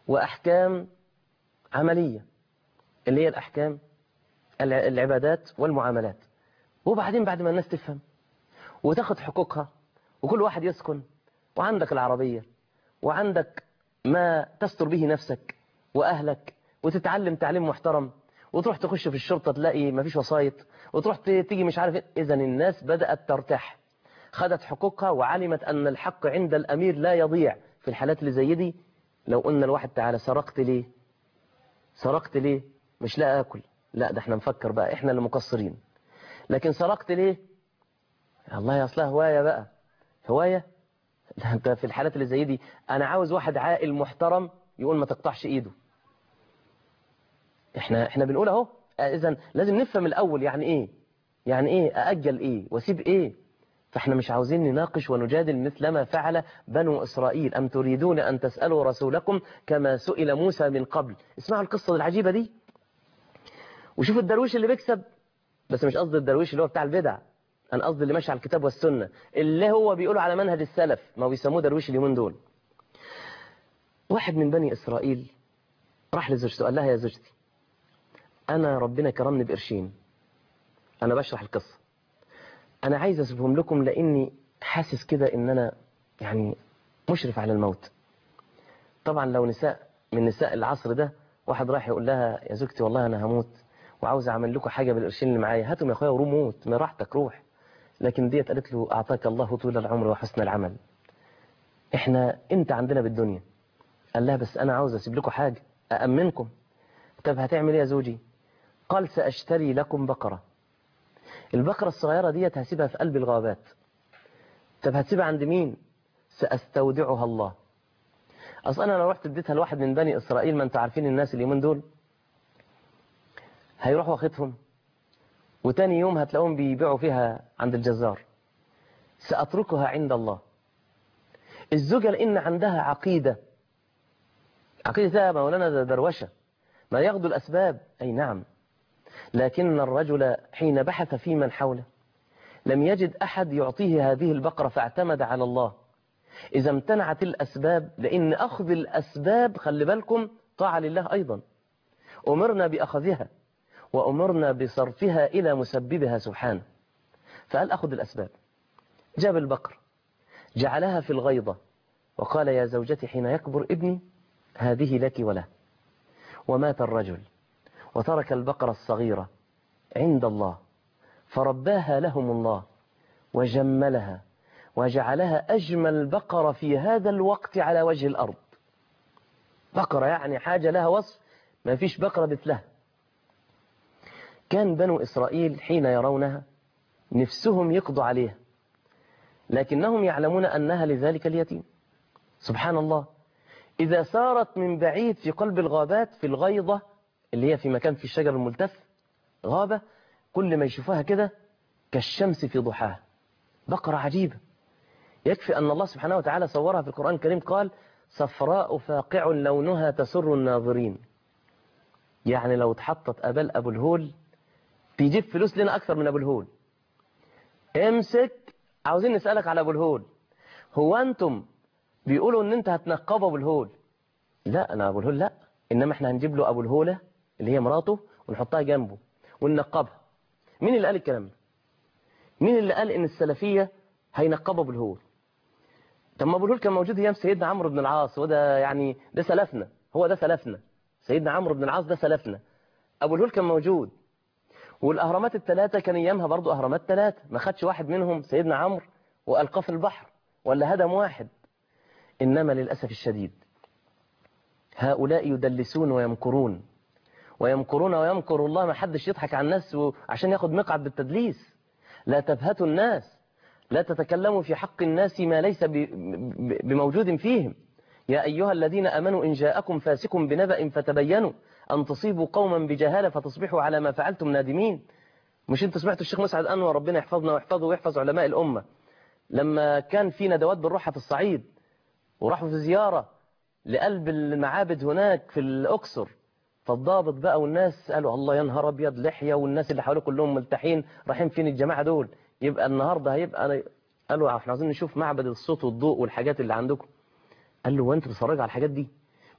وأحكام عملية اللي هي الأحكام العبادات والمعاملات. وبعدين بعد ما الناس تفهم وتاخد حقوقها وكل واحد يسكن وعندك العربية وعندك ما تستر به نفسك وأهلك وتتعلم تعليم محترم وتروح تخش في الشرطة تلاقي مفيش وسايط وتروح تيجي مش عارف إذا الناس بدأت ترتاح، خدت حقوقها وعلمت أن الحق عند الأمير لا يضيع. في الحالات اللي زي دي لو قلنا الواحد تعالى سرقت ليه؟ سرقت ليه؟ مش لا أكل، لا ده احنا نفكر بقى احنا اللي مقصرين. لكن سرقت ليه؟ الله يا أصلها هواية بقى، هواية. انت في الحالات اللي زي دي أنا عاوز واحد عاقل محترم يقول ما تقطعش إيده. احنا بنقول اهو. إذن لازم نفهم الأول يعني إيه، يعني إيه أأجل إيه وأسيب إيه. فاحنا مش عاوزين نناقش ونجادل مثل ما فعل بنو إسرائيل. أم تريدون أن تسألوا رسولكم كما سئل موسى من قبل. اسمعوا القصة العجيبة دي وشوفوا الدرويش اللي بيكسب. بس مش قصد الدرويش اللي هو بتاع البدع، أنا قصدي اللي ماشي على الكتاب والسنة اللي هو بيقولوا على منهج السلف، ما بيسموه درويش اليومين دول. واحد من بني إسرائيل راح لزوجته قال لها يا زوجتي أنا ربنا كرمني بقرشين، أنا بشرح القصة، أنا عايز أسيبهم لكم لأني حاسس كده إن أنا يعني مشرف على الموت. طبعا لو نساء من نساء العصر ده واحد راح يقول لها يا زوجتي والله أنا هموت وعاوز أعمل لكم حاجة بالقرشين اللي معايا، هاتهم يا أخويا وروح موت ما راحتك روح. لكن ديت قالت له أعطاك الله طول العمر وحسن العمل، إحنا أنت عندنا بالدنيا. قال لها بس أنا عاوز أسيب لكم حاجة أأمنكم. طب هتعمل إيه يا زوجي؟ قال سأشتري لكم بقرة. البقرة الصغيرة ديت هسيبها في قلب الغابات. طب هتسيبها عند مين؟ سأستودعها الله. أصلا أنا لو رحت اديتها لواحد من بني إسرائيل، ما أنتوا عارفين الناس اليومين دول هيروح واخدهم وتاني يوم هتلاقوهم بيبيعوا فيها عند الجزار. سأتركها عند الله. الزوجة لأن عندها عقيدة يا مولانا ده دروشة، ما ياخدوا الأسباب. أي نعم، لكن الرجل حين بحث في من حوله لم يجد أحد يعطيه هذه البقرة فاعتمد على الله. إذا امتنعت الأسباب، لأن أخذ الأسباب خلي بالكم طاعة لله أيضا، أمرنا بأخذها وأمرنا بصرفها إلى مسببها سبحانه. فقال أخذ الأسباب، جاب البقر جعلها في الغيضة وقال يا زوجتي حين يكبر ابني هذه لك وله. ومات الرجل وترك البقرة الصغيرة عند الله فرباها لهم الله وجملها وجعلها أجمل بقرة في هذا الوقت على وجه الأرض. بقرة يعني حاجة لها وصف ما فيش بقرة مثلها. كان بنو إسرائيل حين يرونها نفسهم يقضوا عليها، لكنهم يعلمون أنها لذلك اليتيم. سبحان الله، إذا سارت من بعيد في قلب الغابات في الغيضة اللي هي في مكان في الشجر الملتف غابة، كل ما يشوفها كده كالشمس في ضحاها. بقرة عجيبة، يكفي أن الله سبحانه وتعالى صورها في القرآن الكريم قال صفراء فاقع لونها تسر الناظرين. يعني لو اتحطت قبل أبو الهول تجيب فلوس لنا أكثر من أبو الهول. امسك، عاوزين نسألك على أبو الهول، هو أنتم بيقولوا أن أنت هتنقب أبو الهول؟ لا أنا أبو الهول لا، إنما إحنا هنجيب له أبو الهولة اللي هي مراته ونحطها جنبه وننقبها. مين اللي قال الكلام ده؟ مين اللي قال إن السلفية هينقبوا أبو الهول؟ طب ما أبو الهول كان موجود أيام سيدنا عمرو بن العاص، وده يعني ده سلفنا، هو ده سلفنا، سيدنا عمرو بن العاص ده سلفنا. أبو الهول كان موجود، والأهرامات الثلاثة كان أيامها برضو أهرامات ثلاثة، ما خدش واحد منهم سيدنا عمرو وألقاه في البحر ولا هدم واحد. إنما للأسف الشديد هؤلاء يدلسون ويمكرون ويمكر الله. ما حدش يضحك على الناس عشان ياخد مقعد بالتدليس. لا تبهتوا الناس، لا تتكلموا في حق الناس ما ليس بموجود فيهم. يا أيها الذين أمنوا إن جاءكم فاسق بنبأ فتبينوا أن تصيبوا قوما بجهالة فتصبحوا على ما فعلتم نادمين. مش انت سمعت الشيخ مسعد أنور ربنا يحفظنا ويحفظه ويحفظ علماء الأمة لما كان في ندوات بالروحة في الصعيد وراحوا في زيارة لقلب المعابد هناك في الأقصر، فالضابط بقى والناس قالوا الله يا نهار أبيض لحية والناس اللي حواليه كلهم ملتحين رايحين فين الجماعة دول؟ يبقى النهاردة هيبقى قالوا احنا عاوزين نشوف معبد الصوت والضوء والحاجات اللي عندكم. قال له وانت بتتفرج على الحاجات دي؟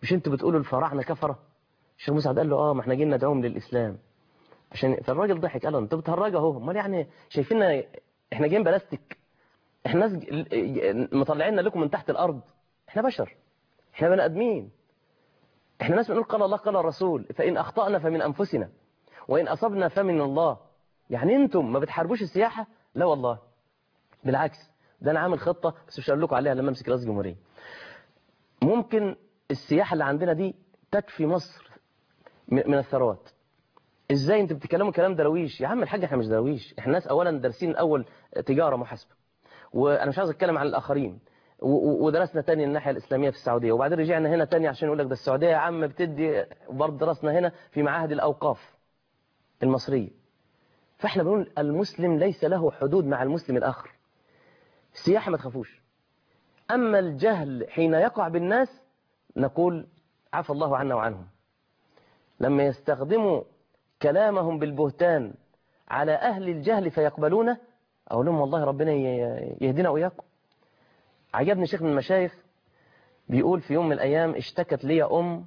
مش انتوا بتقولوا الفراعنه كفره؟ الشيخ مسعد قال له ما احنا جايين ندعوهم للاسلام. فالراجل ضحك قال له انتوا بتهرجوا اهو، امال يعني شايفيننا احنا جايين بلاستيك؟ احنا ناس مطلعيننا لكم من تحت الارض، احنا بشر، احنا بني ادمين، احنا ناس بنقول قال الله قال الرسول، فان اخطانا فمن انفسنا وان اصبنا فمن الله. يعني انتم ما بتحاربوش السياحه؟ لا والله، بالعكس، ده انا عامل خطه بس مش هقول لكم عليها لما امسك رئيس الجمهوريه. ممكن السياحه اللي عندنا دي تكفي مصر من الثروات. ازاي انتوا بتتكلموا كلام درويش؟ يا عم الحاج احنا مش درويش، احنا ناس اولا دارسين الاول تجاره محاسبه، وانا مش عاوز اتكلم عن الاخرين، ودرسنا تاني الناحيه الاسلاميه في السعوديه، وبعدين رجعنا هنا تاني عشان يقول لك ده السعوديه يا عم بتدي، وبرضه درسنا هنا في معاهد الاوقاف المصريه. فاحنا بنقول المسلم ليس له حدود مع المسلم الاخر. السياحه ما تخافوش، اما الجهل حين يقع بالناس نقول عفى الله عنا وعنهم. لما يستخدموا كلامهم بالبهتان على أهل الجهل فيقبلونه، أقول لهم والله ربنا يهدينا وإياكم. عجبني شيخ من المشايخ بيقول في يوم من الأيام اشتكت لي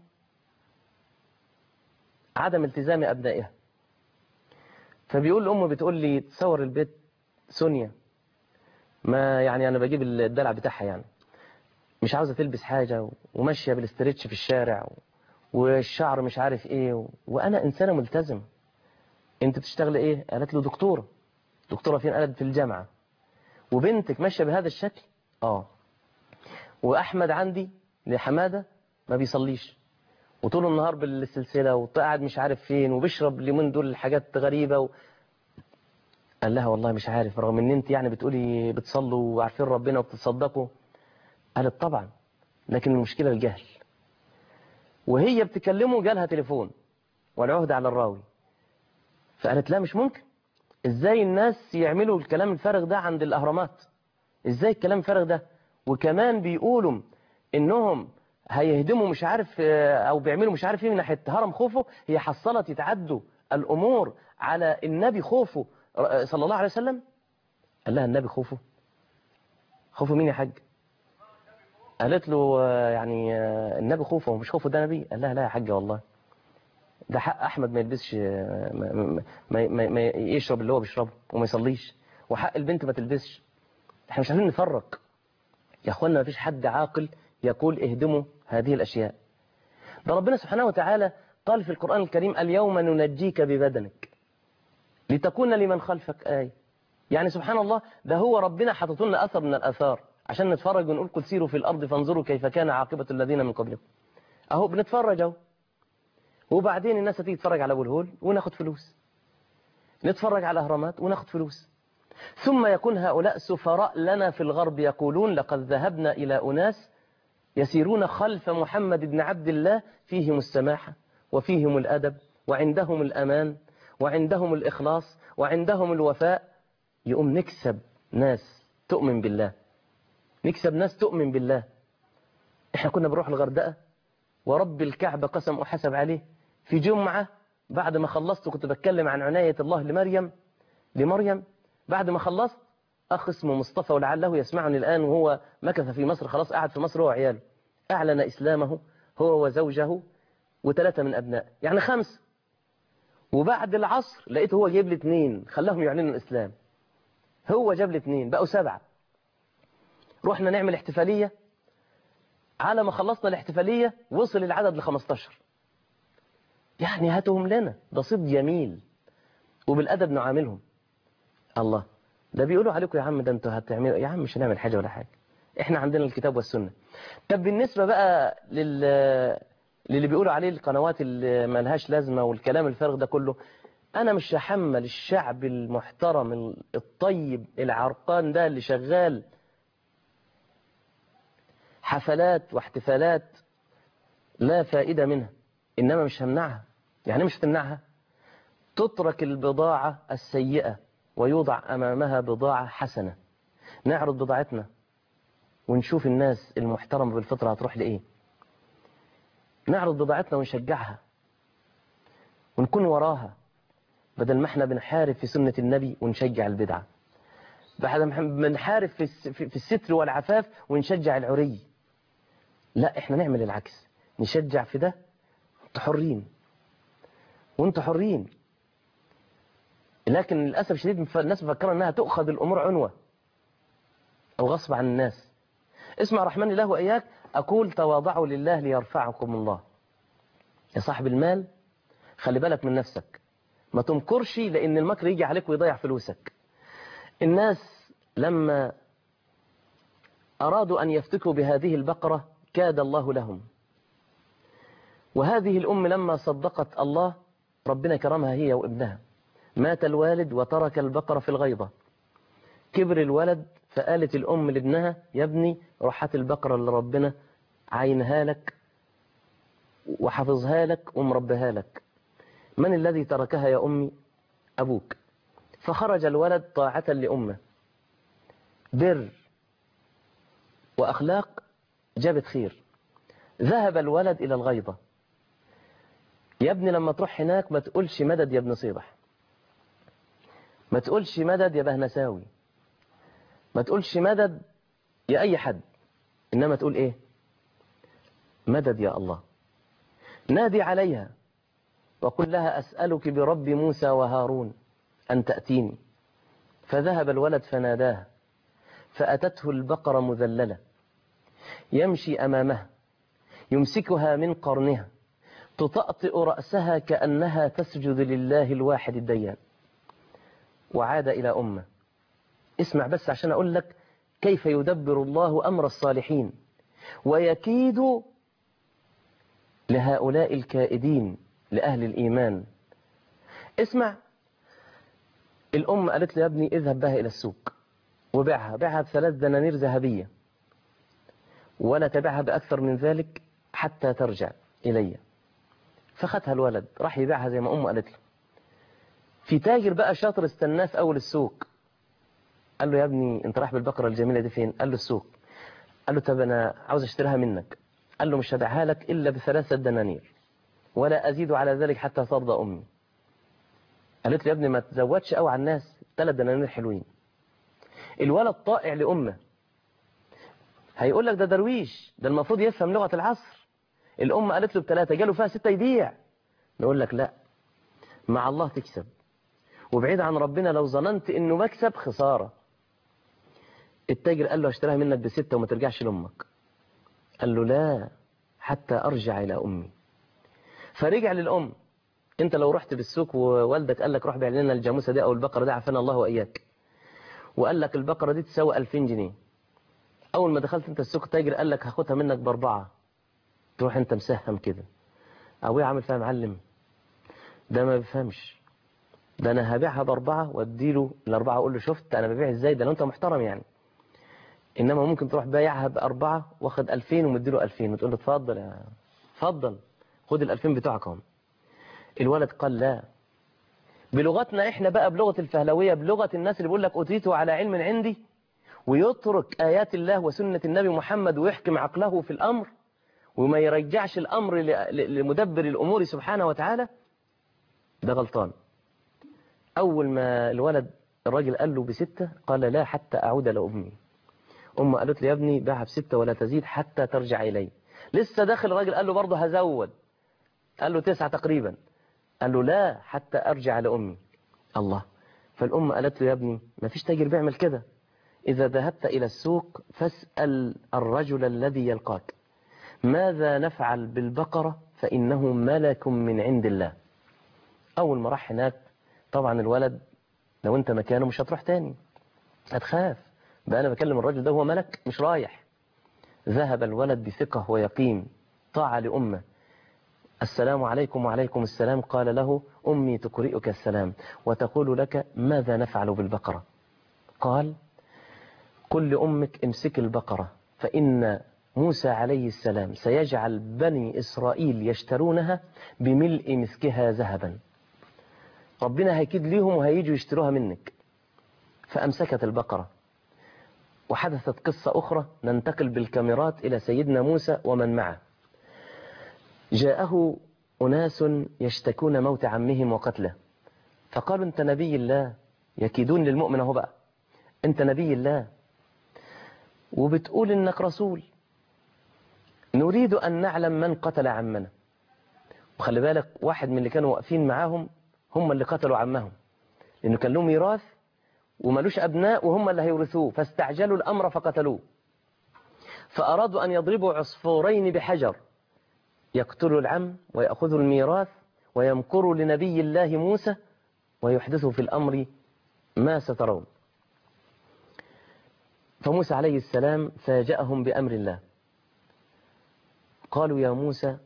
عدم التزام أبنائها، فبيقول الأم بتقول لي تصور البيت سونيا، ما يعني أنا بجيب الدلع بتاعها، يعني مش عاوزة تلبس حاجة وماشية بالاسترتش في الشارع والشعر مش عارف إيه، وأنا إنسانة ملتزم. أنت بتشتغل إيه؟ قالت له دكتورة. دكتورة فين؟ قالت في الجامعة. وبنتك ماشية بهذا الشكل؟ وأحمد عندي لحمادة ما بيصليش، وطول النهار بالسلسلة وقاعد مش عارف فين، وبيشرب اليومين دول حاجات غريبة قال لها والله مش عارف، رغم ان انت يعني بتقولي بتصلوا وعارفين ربنا وبتتصدقوا. قالت طبعا، لكن المشكلة الجهل. وهي بتكلمه جالها تليفون والعهد على الراوي، فقالت لا مش ممكن، ازاي الناس يعملوا الكلام الفارغ ده عند الأهرامات؟ ازاي الكلام الفارغ ده؟ وكمان بيقولوا انهم هيهدموا مش عارف او بيعملوا مش عارف ايه من ناحيه هرم خوفو. هي حصلت يتعدوا الامور على النبي خوفو صلى الله عليه وسلم. قال لها النبي خوفو؟ خوفو مين يا حاج؟ قالت له يعني النبي خوفو مش خوفو ده نبي. قال لها لا يا حاجه والله ده حق احمد ما يلبسش ما يشرب اللي هو بيشربه وما يصليش، وحق البنت ما تلبسش. احنا مش عايزين نفرق يا اخوانا، ما فيش حد عاقل يقول اهدموا هذه الاشياء. ده ربنا سبحانه وتعالى قال في القرآن الكريم اليوم ننجيك ببدنك لتكون لمن خلفك آية. يعني سبحان الله، ده هو ربنا حاطط لنا أثر من الآثار عشان نتفرج ونقول قل سيروا في الأرض فانظروا كيف كان عاقبة الذين من قبلكم. أهو بنتفرج أهو، وبعدين الناس هتيجي تتفرج على أبو الهول وناخد فلوس، نتفرج على أهرامات وناخد فلوس، ثم يكون هؤلاء سفراء لنا في الغرب يقولون لقد ذهبنا إلى أناس يسيرون خلف محمد بن عبد الله فيهم السماحة وفيهم الأدب وعندهم الأمان وعندهم الإخلاص وعندهم الوفاء. يقوم نكسب ناس تؤمن بالله، نكسب ناس تؤمن بالله. احنا كنا بنروح الغردقة ورب الكعبة قسم وحسب عليه في جمعة بعد ما خلصت كنت بتكلم عن عناية الله لمريم. بعد ما خلصت أخ اسمه مصطفى ولعله يسمعني الآن، وهو مكث في مصر خلاص، قاعد في مصر هو وعياله، أعلن إسلامه هو وزوجه و3 من أبناء، يعني 5. وبعد العصر لقيته هو جايب لي 2 خلاهم يعلنوا الإسلام، هو جاب لي 2 بقوا 7. رحنا نعمل احتفالية، على ما خلصنا الاحتفالية وصل العدد ل15. يعني هاتهم لنا، ده صيد جميل وبالأدب نعاملهم. الله، ده بيقولوا عليكم يا عم ده انتوا هتعملوا، يا عم مش هنعمل حاجة ولا حاجة، احنا عندنا الكتاب والسنة. طب بالنسبة بقى للي بيقولوا عليه القنوات اللي ملهاش لازمة والكلام الفارغ ده كله، انا مش هحمل الشعب المحترم الطيب العرقان ده اللي شغال حفلات واحتفالات لا فائدة منها، انما مش همنعها. يعني مش هتمنعها، تترك البضاعة السيئة ويوضع امامها بضاعة حسنة، نعرض بضاعتنا ونشوف الناس المحترمة بالفطرة هتروح لإيه، نعرض بضاعتنا ونشجعها ونكون وراها، بدل ما احنا بنحارب في سنة النبي ونشجع البدعة، بدل ما بنحارب في الستر والعفاف ونشجع العري. لا، احنا نعمل العكس، نشجع في ده. انتوا حرين وانتوا حرين. لكن للأسف الشديد الناس مفكرة أنها تؤخذ الأمور عنوة أو غصب عن الناس. اسمع رحمن الله وإياك، أقول تواضعوا لله ليرفعكم الله. يا صاحب المال خلي بالك من نفسك، ما تمكرش، لأن المكر يجي عليك ويضيع فلوسك. الناس لما أرادوا أن يفتكوا بهذه البقرة كاد الله لهم. وهذه الأم لما صدقت الله ربنا كرمها هي وابنها. مات الوالد وترك البقرة في الغيضة. كبر الولد فقالت الأم لابنها يا ابني روح هات البقرة اللي ربنا عينها لك وحفظها لك ومربها لك. من الذي تركها يا أمي؟ أبوك. فخرج الولد طاعة لأمه، بر وأخلاق جابت خير. ذهب الولد إلى الغيضة. يا ابني لما تروح هناك ما تقولش مدد يا ابن صيبح، ما تقولش مدد يا بهنساوي، ما تقولش مدد يا أي حد، إنما تقول إيه؟ مدد يا الله. نادي عليها وقل لها أسألك برب موسى وهارون أن تأتيني. فذهب الولد فناداها فأتته البقرة مذللة يمشي أمامها يمسكها من قرنها تطأطئ رأسها كأنها تسجد لله الواحد الديان. وعاد إلى أمه. اسمع بس عشان أقول لك كيف يدبر الله أمر الصالحين ويكيد لهؤلاء الكائدين لأهل الإيمان. اسمع، الأم قالت له يا ابني اذهب بها إلى السوق وبيعها، بيعها ب3 دنانير ذهبية ولا تبيعها بأكثر من ذلك حتى ترجع إلي. فخدها الولد راح يبيعها زي ما أمه قالت له. في تاجر بقى شاطر استناه في أول السوق، قال له يا ابني انت رايح بالبقرة الجميلة دي فين؟ قال له السوق. قال له طب أنا عاوز اشتريها منك. قال له مش هبيعها لك إلا ب3 دنانير ولا أزيد على ذلك حتى ترضى أمي. قالت له يا ابني ما تزودش قوي على الناس، 3 دنانير حلوين. الولد طائع لأمه، هيقول لك ده درويش، ده المفروض يفهم لغة العصر. الأم قالت له ب3 جاله فيها 6 يبيع. نقول لك لا، مع الله تكسب، وبعيد عن ربنا لو ظننت انه مكسب خسارة. التاجر قال له اشتراها منك ب6 وما ترجعش لأمك. قال له لا حتى أرجع إلى أمي. فرجع للأم. انت لو رحت بالسوق ووالدك قال لك روح بيع لنا الجاموسة دي أو البقرة دي عافانا الله وإياك، وقال لك البقرة دي تساوي 2000 جنيه، أول ما دخلت انت السوق التاجر قال لك هاخدها منك ب4، تروح انت مسهم كده. أبويا عامل فيها معلم، ده ما بيفهمش، ده أنا هبيعها ب4 واديله ال4 أقول له شفت أنا ببيع إزاي، ده لو أنت محترم يعني. إنما ممكن تروح بايعها ب4 واخد 2000 ومديله 2000 وتقول له اتفضل يا اتفضل خد ال2000 بتوعكم. الولد قال لا. بلغتنا إحنا بقى، بلغة الفهلوية، بلغة الناس اللي بيقول لك أوتيته على علم عندي، ويترك آيات الله وسنة النبي محمد ويحكم عقله في الأمر وما يرجعش الأمر لمدبر الأمور سبحانه وتعالى، ده غلطان. أول ما الراجل قال له ب6 قال لا حتى أعود لأمي. أمه قالت له يا ابني باعها ب6 ولا تزيد حتى ترجع إلي. لسه داخل الراجل قال له برضه هزود، قال له 9 تقريبا، قال له لا حتى أرجع لأمي. الله. فالأم قالت له يا ابني ما فيش تاجر بيعمل كده، إذا ذهبت إلى السوق فاسأل الرجل الذي يلقاك ماذا نفعل بالبقرة فإنه ملك من عند الله. أول ما راح هناك طبعا الولد لو أنت مكانه مش هتروح تاني، هتخاف، بقى أنا بكلم الراجل ده هو ملك مش رايح. ذهب الولد بثقة ويقين، طاعة لأمه. السلام عليكم وعليكم السلام. قال له أمي تقرئك السلام وتقول لك ماذا نفعل بالبقرة. قال قل لأمك امسك البقرة فإن موسى عليه السلام سيجعل بني إسرائيل يشترونها بملء مسكها ذهبا، ربنا هيكيد ليهم وهيجوا يشتروها منك. فأمسكت البقرة. وحدثت قصة أخرى، ننتقل بالكاميرات إلى سيدنا موسى ومن معه. جاءه أناس يشتكون موت عمهم وقتله، فقالوا أنت نبي الله، يكيدون للمؤمن اهو بقى، أنت نبي الله وبتقول إنك رسول، نريد أن نعلم من قتل عمنا. وخلي بالك واحد من اللي كانوا واقفين معاهم هم اللي قتلوا عمهم، لأنه كان له ميراث وملوش أبناء وهم اللي هيورثوه، فاستعجلوا الأمر فقتلوه. فأرادوا أن يضربوا عصفورين بحجر، يقتلوا العم ويأخذوا الميراث ويمكروا لنبي الله موسى ويحدثوا في الأمر ما سترون. فموسى عليه السلام فاجأهم بأمر الله. قالوا يا موسى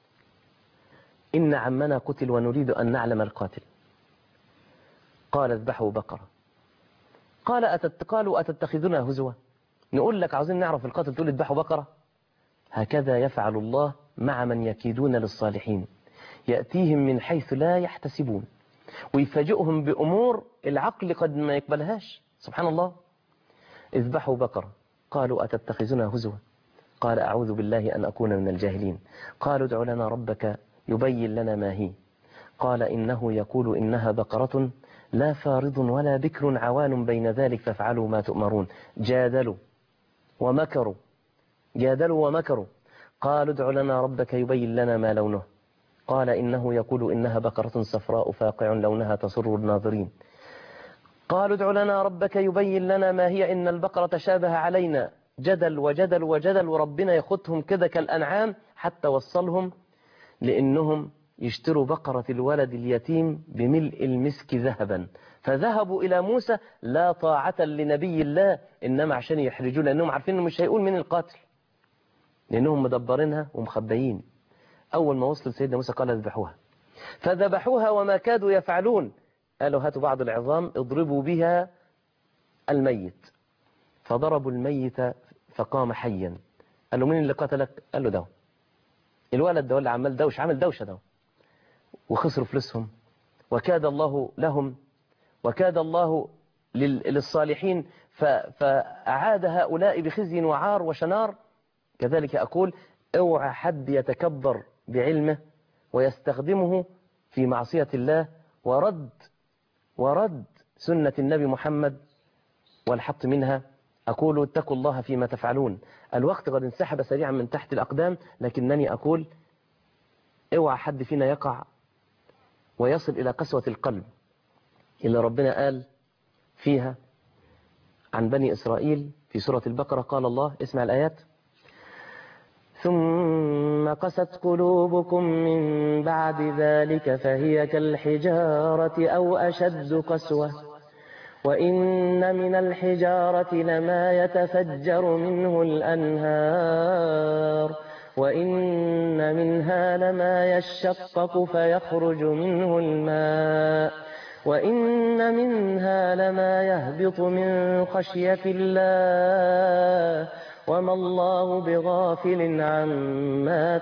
إن عمنا قتل ونريد أن نعلم القاتل. قال اذبحوا بقرة. قالوا أتتخذنا هزوا، نقول لك عاوزين نعرف القاتل تقول اذبحوا بقرة؟ هكذا يفعل الله مع من يكيدون للصالحين، يأتيهم من حيث لا يحتسبون ويفاجئهم بأمور العقل قد ما يقبلهاش. سبحان الله. اذبحوا بقرة. قالوا أتتخذنا هزوا. قال أعوذ بالله أن أكون من الجاهلين. قالوا ادع لنا ربك يبين لنا ما هي. قال إنه يقول إنها بقرة لا فارض ولا بكر عوان بين ذلك فافعلوا ما تؤمرون. جادلوا ومكروا. قالوا ادع لنا ربك يبين لنا ما لونه. قال إنه يقول إنها بقرة صفراء فاقع لونها تسر الناظرين. قالوا ادع لنا ربك يبين لنا ما هي إن البقرة تشابه علينا. جدل وجدل وجدل، وربنا يخدهم كده كالأنعام حتى وصلهم لأنهم يشتروا بقرة الولد اليتيم بملء المسك ذهبا. فذهبوا إلى موسى لا طاعة لنبي الله، إنما عشان يحرجوا، لأنهم عارفين إنه مش هيقول من القاتل، لأنهم مدبرينها ومخبيين. أول ما وصل سيدنا موسى قال اذبحوها. فذبحوها وما كادوا يفعلون. قالوا هاتوا بعض العظام اضربوا بها الميت. فضربوا الميت فقام حيا. قال له مين اللي قتلك؟ قال له ده الولد ده اللي عمل دوش، عمل دوشة ده. وخسروا فلوسهم، وكاد الله لهم وكاد الله للصالحين فأعاد هؤلاء بخزي وعار وشنار. كذلك أقول اوعى حد يتكبر بعلمه ويستخدمه في معصية الله ورد سنة النبي محمد والحط منها. أقول اتقوا الله فيما تفعلون. الوقت قد انسحب سريعا من تحت الأقدام، لكنني أقول اوعى حد فينا يقع ويصل إلى قسوة القلب اللي ربنا قال فيها عن بني إسرائيل في سورة البقرة. قال الله، اسمع الآيات: ثم قست قلوبكم من بعد ذلك فهي كالحجارة أو أشد قسوة وإن من الحجارة لما يتفجر منه الأنهار وإن منها لما يشقق فيخرج منه الماء وإن منها لما يهبط من خشية الله وما الله بغافل عما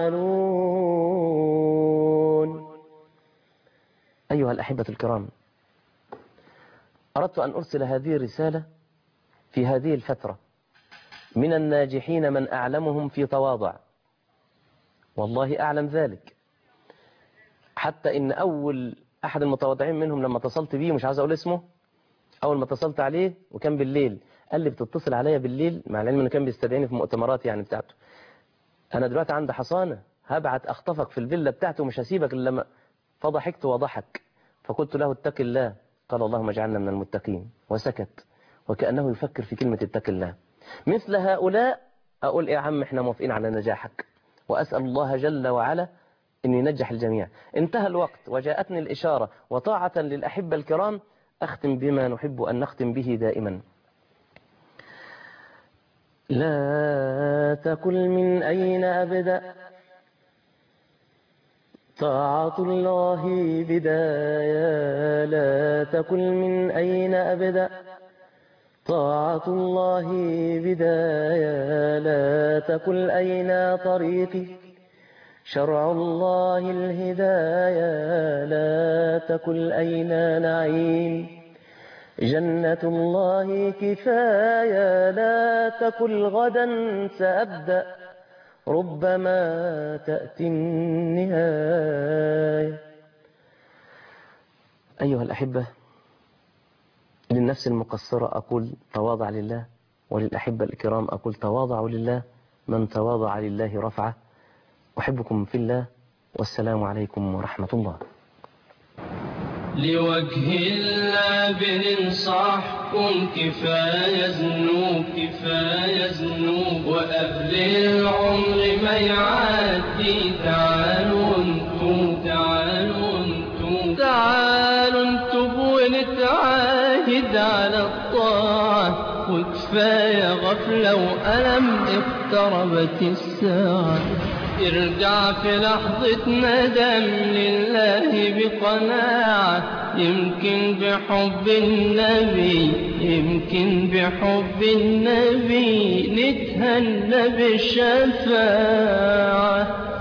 تعملون. أيها الأحبة الكرام، أردت أن أرسل هذه الرسالة في هذه الفترة من الناجحين من أعلمهم في تواضع، والله أعلم ذلك، حتى إن أول أحد المتواضعين منهم لما اتصلت بيه، مش عايز أقول اسمه، أول ما اتصلت عليه وكان بالليل قال لي بتتصل عليا بالليل، مع العلم إنه كان بيستدعيني في مؤتمرات يعني بتاعته، أنا دلوقتي عندي حصانة هبعت أخطفك في الفيلا بتاعته ومش هسيبك إلا لما. فضحكت وضحك فقلت له اتق الله. قال اللهم اجعلنا من المتقين، وسكت وكأنه يفكر في كلمة اتق الله. مثل هؤلاء أقول يا عم احنا موافقين على نجاحك، وأسأل الله جل وعلا أن ينجح الجميع. انتهى الوقت وجاءتني الإشارة، وطاعة للأحبة الكرام أختم بما نحب أن نختم به دائما: لا تقل من أين أبدأ، طاعة الله بداية. لا تقل من أين أبدأ، طاعة الله بداية. لا تقل أين طريقي، شرع الله الهداية. لا تقل أين نعيم، جنة الله كفاية. لا تقل غدا سأبدأ، ربما تأتي النهاية. أيها الأحبة، للنفس المقصرة أقول تواضع لله، وللأحبة الكرام أقول تواضعوا لله من تواضع لله رفعه. أحبكم في الله، والسلام عليكم ورحمة الله. لوجه الله بننصحكم كفاية ذنوب كفاية ذنوب، وقبل العمر ما يعدي تعالوا انتم تعالوا انتم تعالوا انتم ونتعاهد على الطاعة، وكفاية غفلة وألم اقتربت الساعة. ارجع في لحظة ندم لله بقناعة، يمكن بحب النبي يمكن بحب النبي نتهنى بالشفاعة.